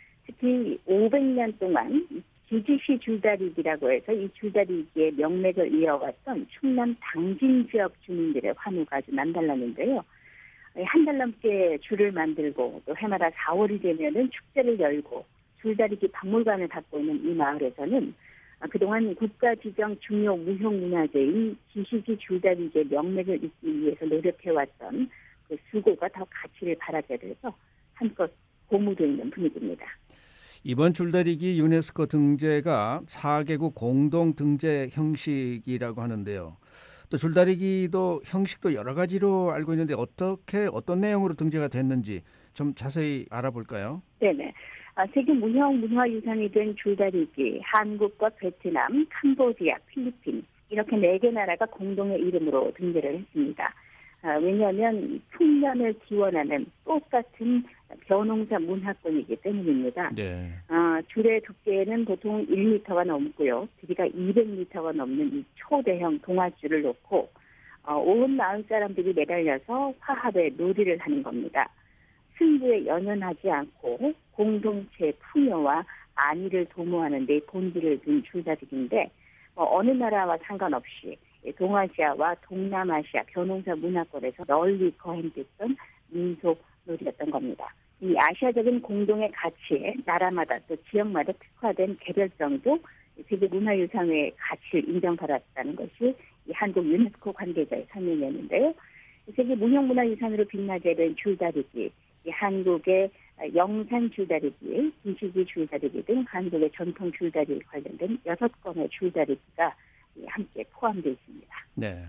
특히 오백 년 동안 기지시 줄다리기라고 해서 이 줄다리기의 명맥을 이어왔던 충남 당진 지역 주민들의 환호가 아주 남달랐는데요. 한 달 넘게 줄을 만들고 또 해마다 사월이 되면은 축제를 열고 줄다리기 박물관을 갖고 있는 이 마을에서는 그동안 국가 지정 중요 무형문화재인 기시지 줄다리기의 명맥을 잇기 위해서 노력해왔던 그 수고가 더 가치를 바라게 돼서 한껏 고무되어 있는 분위기입니다. 이번 줄다리기 유네스코 등재가 사 개국 공동 등재 형식이라고 하는데요. 또 줄다리기도 형식도 여러 가지로 알고 있는데 어떻게 어떤 내용으로 등재가 됐는지 좀 자세히 알아볼까요? 네네. 아, 세계 무형 문화유산이 된 줄다리기, 한국과 베트남, 캄보디아, 필리핀 이렇게 네 개 나라가 공동의 이름으로 등재를 했습니다. 아, 왜냐하면 풍년을 기원하는 똑같은 벼농사 문화권이기 때문입니다. 네. 아, 줄의 두께는 보통 일 미터가 넘고요. 길이가 이백 미터가 넘는 이 초대형 동아줄을 놓고 어, 온 마을 사람들이 매달려서 화합의 놀이를 하는 겁니다. 승부에 연연하지 않고 공동체 풍요와 안위를 도모하는 데 본질을 둔 줄다리기인데 어, 어느 나라와 상관없이 동아시아와 동남아시아 벼농사 문화권에서 널리 거행됐던 민속 놀이였던 겁니다. 이 아시아적인 공동의 가치에 나라마다 또 지역마다 특화된 개별성도 세계 문화유산의 가치를 인정받았다는 것이 이 한국 유네스코 관계자의 설명이었는데요. 세계 무형문화유산으로 빛나게 된 줄다리기, 이 한국의 영산 줄다리기, 김치기 줄다리기 등 한국의 전통 줄다리에 관련된 여섯 건의 줄다리기가 함께 포함되어 있습니다. 네.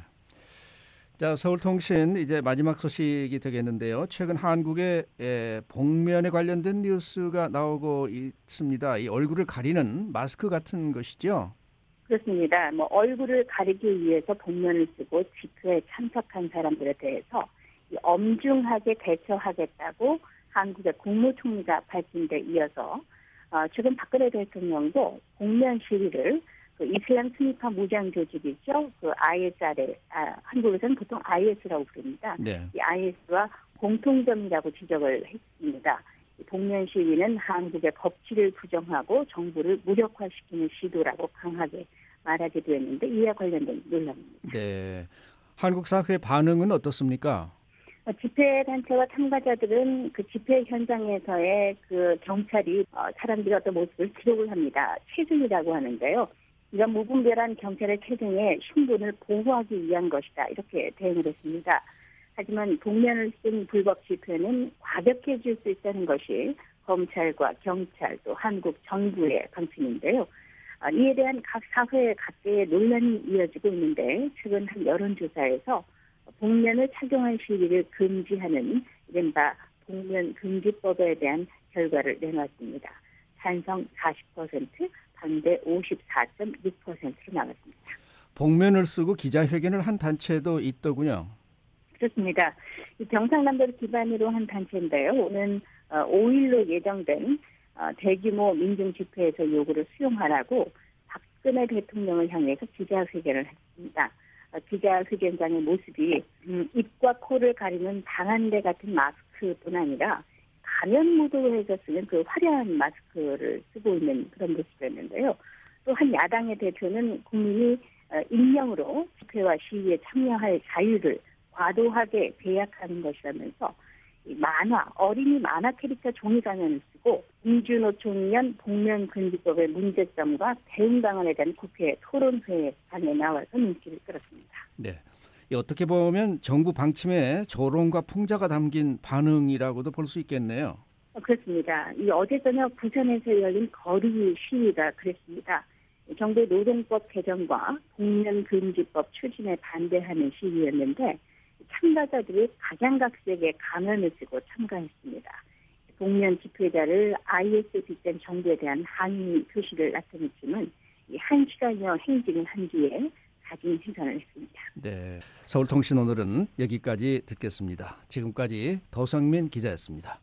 자, 서울통신 이제 마지막 소식이 되겠는데요. 최근 한국의 에, 복면에 관련된 뉴스가 나오고 있습니다. 이 얼굴을 가리는 마스크 같은 것이죠? 그렇습니다. 뭐 얼굴을 가리기 위해서 복면을 쓰고 집회에 참석한 사람들에 대해서 엄중하게 대처하겠다고 한국의 국무총리가 밝힌 데 이어서 어, 최근 박근혜 대통령도 복면 시위를 그 이슬람 순위파 무장 조직이죠. 그 아이에스알에 아, 한국에서는 보통 아이에스라고 부릅니다. 네. 이 아이에스와 공통점이라고 지적을 했습니다. 복면 시위는 한국의 법치를 부정하고 정부를 무력화시키는 시도라고 강하게 말하기도 했는데 이와 관련된 논란입니다. 네, 한국 사회 반응은 어떻습니까? 집회 단체와 참가자들은 그 집회 현장에서의 그 경찰이 어, 사람들의 어떤 모습을 기록을 합니다. 체증이라고 하는데요. 이런 무분별한 경찰의 체증에 신분을 보호하기 위한 것이다. 이렇게 대응을 했습니다. 하지만 복면을 쓴 불법 집회는 과격해질 수 있다는 것이 검찰과 경찰 또 한국 정부의 방침인데요. 어, 이에 대한 각 사회 각계의 논란이 이어지고 있는데 최근 한 여론조사에서 복면을 착용한 시위를 금지하는 이른바 복면 금지법에 대한 결과를 내놨습니다. 찬성 사십 퍼센트, 반대 오십사 점 육 퍼센트로 나왔습니다. 복면을 쓰고 기자회견을 한 단체도 있더군요. 그렇습니다. 이 경상남도를 기반으로 한 단체인데요. 오는 오 일로 예정된 대규모 민중 집회에서 요구를 수용하라고 박근혜 대통령을 향해서 기자회견을 했습니다. 기자회견장의 모습이 음, 입과 코를 가리는 방한대 같은 마스크뿐 아니라 가면무도회에서 쓰는 그 화려한 마스크를 쓰고 있는 그런 모습이었는데요. 또 한 야당의 대표는 국민이 어, 익명으로 집회와 시위에 참여할 자유를 과도하게 배약하는 것이라면서 이 만화, 어린이 만화 캐릭터 종이 가면을 쓰고 이주노총련 복면금지법의 문제점과 대응 방안에 대한 국회 토론회장에 나와서 눈길을 끌었습니다. 네, 어떻게 보면 정부 방침에 조롱과 풍자가 담긴 반응이라고도 볼 수 있겠네요. 그렇습니다. 이 어제 저녁 부산에서 열린 거리 시위가 그랬습니다. 정부의 노동법 개정과 복면금지법 추진에 반대하는 시위였는데 참가자들이 각양각색의 가면을 쓰고 참가했습니다. 복면 집회자를 아이에스에 빗댄 정부에 대한 항의 표시를 나타냈지만 한 시간여 행진을 한 뒤에 사진 훼손을 했습니다. 네, 서울통신 오늘은 여기까지 듣겠습니다. 지금까지 도성민 기자였습니다.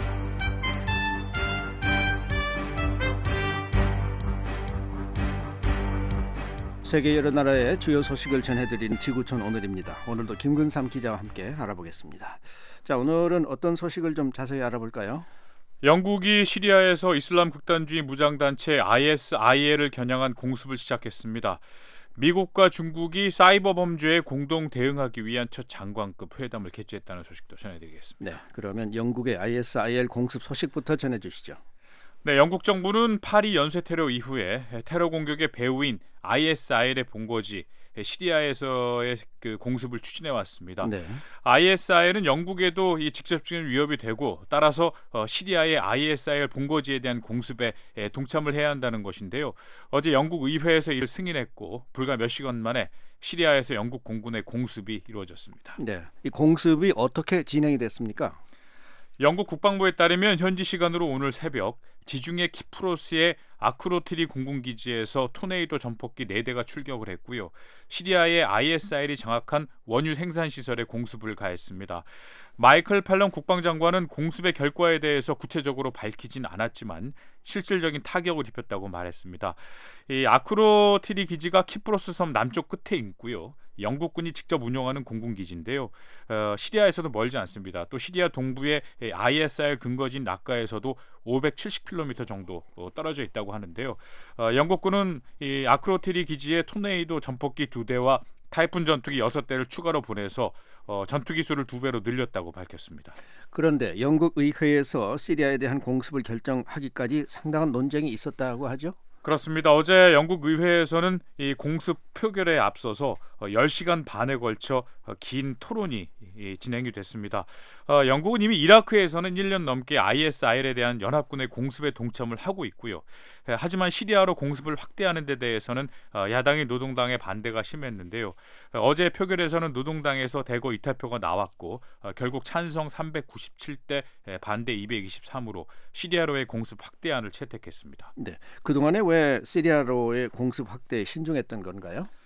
세계 여러 나라의 주요 소식을 전해드리는 지구촌 오늘입니다. 오늘도 김근삼 기자와 함께 알아보겠습니다. 자, 오늘은 어떤 소식을 좀 자세히 알아볼까요? 영국이 시리아에서 이슬람 극단주의 무장단체 아이에스아이엘을 겨냥한 공습을 시작했습니다. 미국과 중국이 사이버 범죄에 공동 대응하기 위한 첫 장관급 회담을 개최했다는 소식도 전해드리겠습니다. 네, 그러면 영국의 아이에스아이엘 공습 소식부터 전해주시죠. 네, 영국 정부는 파리 연쇄 테러 이후에 테러 공격의 배후인 아이에스아이엘의 본거지 시리아에서의 그 공습을 추진해 왔습니다. 네. 아이에스아이엘은 영국에도 이 직접적인 위협이 되고 따라서 어, 시리아의 아이에스아이엘 본거지에 대한 공습에 에, 동참을 해야 한다는 것인데요. 어제 영국 의회에서 이를 승인했고 불과 몇 시간 만에 시리아에서 영국 공군의 공습이 이루어졌습니다. 네, 이 공습이 어떻게 진행이 됐습니까? 영국 국방부에 따르면 현지 시간으로 오늘 새벽 지중해 키프로스의 아크로트리 공군기지에서 토네이도 전폭기 네 대가 출격을 했고요. 시리아의 아이에스아이엘이 장악한 원유 생산시설에 공습을 가했습니다. 마이클 팰런 국방장관은 공습의 결과에 대해서 구체적으로 밝히진 않았지만 실질적인 타격을 입혔다고 말했습니다. 이 아크로트리 기지가 키프로스 섬 남쪽 끝에 있고요. 영국군이 직접 운영하는 공군기지인데요. 어, 시리아에서도 멀지 않습니다. 또 시리아 동부의 아이에스아이엘 근거지인 라카에서도 오백칠십 킬로미터 정도 떨어져 있다고 하는데요. 어, 영국군은 이 아크로트리 기지에 토네이도 전폭기 두 대와 타이푼 전투기 여섯 대를 추가로 보내서 어, 전투 기술을 두 배로 늘렸다고 밝혔습니다. 그런데 영국 의회에서 시리아에 대한 공습을 결정하기까지 상당한 논쟁이 있었다고 하죠? 그렇습니다. 어제 영국 의회에서는 이 공습 표결에 앞서서 열 시간 반에 걸쳐 긴 토론이 진행이 됐습니다. 어, 영국은 이미 이라크에서는 일 년 넘게 아이에스아이엘에 대한 연합군의 공습에 동참을 하고 있고요. 하지만 시리아로 공습을 확대하는 데 대해서는 야당인 노동당의 반대가 심했는데요. 어제 표결에서는 노동당에서 대거 이탈표가 나왔고 결국 찬성 삼백구십칠 대 반대 이백이십삼으로 시리아로의 공습 확대안을 채택했습니다. 네, 그동안에 왜 시리아로의 공습 확대에 신중했던 건가요?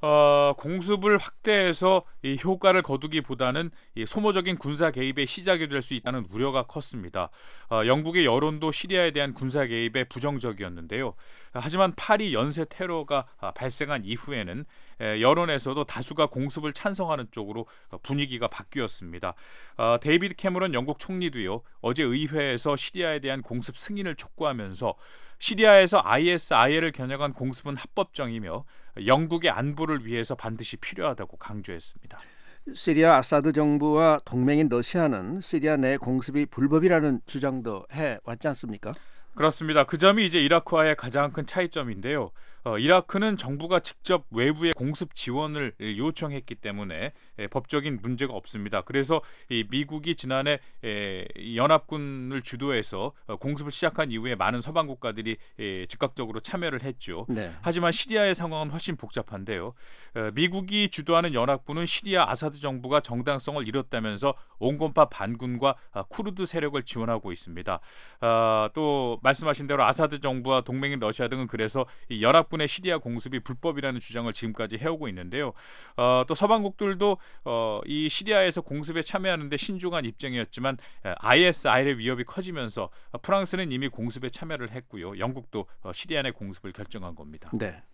어, 공습을 확대해서 이 효과를 거두기보다는 이 소모적인 군사 개입의 시작이 될 수 있다는 우려가 컸습니다. 어, 영국의 여론도 시리아에 대한 군사 개입에 부정적이었는데요. 하지만 파리 연쇄 테러가 발생한 이후에는 여론에서도 다수가 공습을 찬성하는 쪽으로 분위기가 바뀌었습니다. 어, 데이비드 캐머런 영국 총리도요, 어제 의회에서 시리아에 대한 공습 승인을 촉구하면서 시리아에서 아이에스아이엘을 겨냥한 공습은 합법적이며 영국의 안보를 위해서 반드시 필요하다고 강조했습니다. 시리아 아사드 정부와 동맹인 러시아는 시리아 내 공습이 불법이라는 주장도 해왔지 않습니까? 그렇습니다. 그 점이 이제 이라크와의 가장 큰 차이점인데요. 어, 이라크는 정부가 직접 외부의 공습 지원을 요청했기 때문에 에, 법적인 문제가 없습니다. 그래서 이 미국이 지난해 에, 연합군을 주도해서 어, 공습을 시작한 이후에 많은 서방 국가들이 에, 즉각적으로 참여를 했죠. 네. 하지만 시리아의 상황은 훨씬 복잡한데요. 어, 미국이 주도하는 연합군은 시리아 아사드 정부가 정당성을 잃었다면서 온건파 반군과 아, 쿠르드 세력을 지원하고 있습니다. 아, 또 말씀하신 대로 아사드 정부와 동맹인 러시아 등은 그래서 이 연합 군의 시리아 공습이 불법이라는 주장을 지금까지 해오고 있는데요. 어, 또 서방국들도 어, 이 시리아에서 공습에 참여하는데 신중한 입장이었지만 아이에스아이엘의 위협이 커지면서 프랑스는 이미 공습에 참여를 했고요. 영국도 어, 시리아 내 공습을 결정한 겁니다. 네,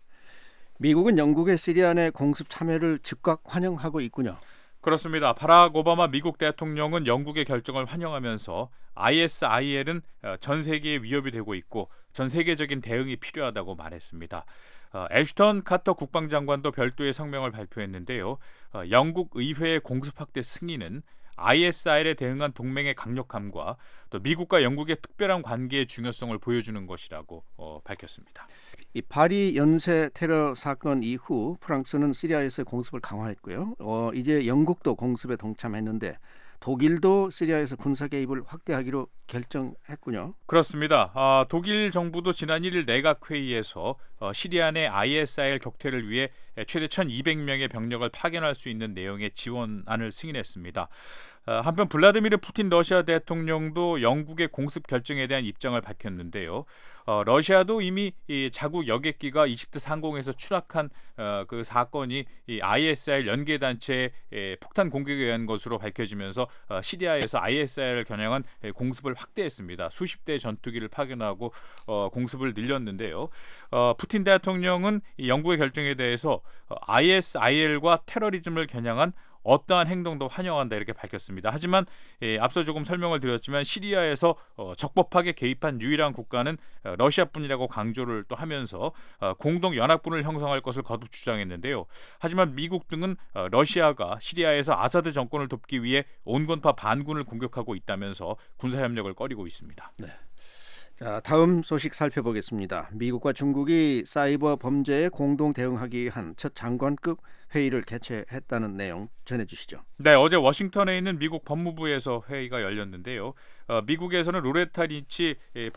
미국은 영국의 시리아 내 공습 참여를 즉각 환영하고 있군요. 그렇습니다. 바락 오바마 미국 대통령은 영국의 결정을 환영하면서 아이에스아이엘은 전 세계에 위협이 되고 있고 전 세계적인 대응이 필요하다고 말했습니다. 어, 애슈턴 카터 국방장관도 별도의 성명을 발표했는데요. 어, 영국 의회의 공습 확대 승인은 아이에스아이엘에 대응한 동맹의 강력함과 또 미국과 영국의 특별한 관계의 중요성을 보여주는 것이라고 어, 밝혔습니다. 이 파리 연쇄 테러 사건 이후 프랑스는 시리아에서의 공습을 강화했고요. 어, 이제 영국도 공습에 동참했는데 독일도 시리아에서 군사 개입을 확대하기로 결정했군요. 그렇습니다. 아, 독일 정부도 지난 일 일 내각 회의에서 어, 시리아 내 아이에스아이엘 격퇴를 위해 최대 천이백 명의 병력을 파견할 수 있는 내용의 지원안을 승인했습니다. 어, 한편 블라디미르 푸틴 러시아 대통령도 영국의 공습 결정에 대한 입장을 밝혔는데요. 어, 러시아도 이미 이 자국 여객기가 이집트 상공에서 추락한 어, 그 사건이 이 아이에스아이엘 연계 단체의 폭탄 공격에 의한 것으로 밝혀지면서 어, 시리아에서 아이에스아이엘을 겨냥한 공습을 확대했습니다. 수십 대의 전투기를 파견하고 어, 공습을 늘렸는데요. 어, 푸틴 대통령은 이 영국의 결정에 대해서 어, 아이에스아이엘과 테러리즘을 겨냥한 어떠한 행동도 환영한다 이렇게 밝혔습니다. 하지만 예, 앞서 조금 설명을 드렸지만 시리아에서 어, 적법하게 개입한 유일한 국가는 어, 러시아뿐이라고 강조를 또 하면서 어, 공동 연합군을 형성할 것을 거듭 주장했는데요. 하지만 미국 등은 어, 러시아가 시리아에서 아사드 정권을 돕기 위해 온건파 반군을 공격하고 있다면서 군사협력을 꺼리고 있습니다. 네. 자, 다음 소식 살펴보겠습니다. 미국과 중국이 사이버 범죄에 공동 대응하기 위한 첫 장관급 회의를 개최했다는 내용 전해주시죠. 네, 어제 워싱턴에 있는 미국 법무부에서 회의가 열렸는데요. 어, 미국에서는 로레타 린치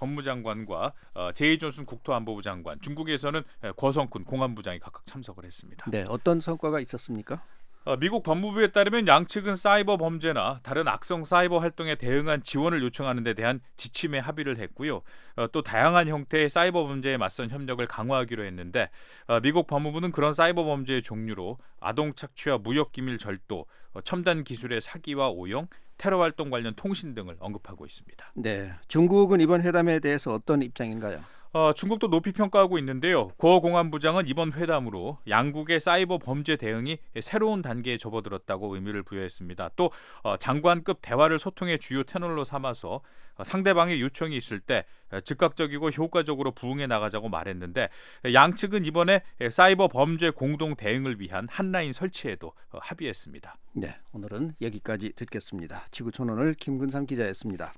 법무장관과 어, 제이 존슨 국토안보부 장관, 중국에서는 고성쿤 공안부장이 각각 참석을 했습니다. 네, 어떤 성과가 있었습니까? 어, 미국 법무부에 따르면 양측은 사이버 범죄나 다른 악성 사이버 활동에 대응한 지원을 요청하는 데 대한 지침에 합의를 했고요. 어, 또 다양한 형태의 사이버 범죄에 맞선 협력을 강화하기로 했는데 어, 미국 법무부는 그런 사이버 범죄의 종류로 아동 착취와 무역 기밀 절도, 어, 첨단 기술의 사기와 오용, 테러 활동 관련 통신 등을 언급하고 있습니다. 네, 중국은 이번 회담에 대해서 어떤 입장인가요? 어, 중국도 높이 평가하고 있는데요. 고 공안부장은 이번 회담으로 양국의 사이버 범죄 대응이 새로운 단계에 접어들었다고 의미를 부여했습니다. 또 어, 장관급 대화를 소통의 주요 테너로 삼아서 어, 상대방의 요청이 있을 때 즉각적이고 효과적으로 부응해 나가자고 말했는데 양측은 이번에 사이버 범죄 공동 대응을 위한 한라인 설치에도 어, 합의했습니다. 네, 오늘은 여기까지 듣겠습니다. 지구촌오늘 김근삼 기자였습니다.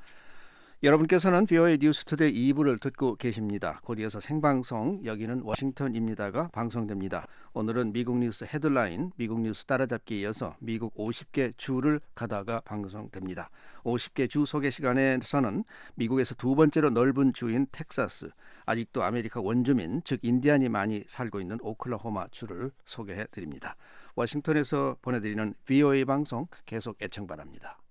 여러분께서는 비오에이 뉴스투데이 이 부를 듣고 계십니다. 곧 이어서 생방송 여기는 워싱턴입니다가 방송됩니다. 오늘은 미국 뉴스 헤드라인, 미국 뉴스 따라잡기에 이어서 미국 오십 개 주를 가다가 방송됩니다. 오십 개 주 소개 시간에서는 미국에서 두 번째로 넓은 주인 텍사스, 아직도 아메리카 원주민, 즉 인디안이 많이 살고 있는 오클라호마 주를 소개해드립니다. 워싱턴에서 보내드리는 비오에이 방송 계속 애청 바랍니다.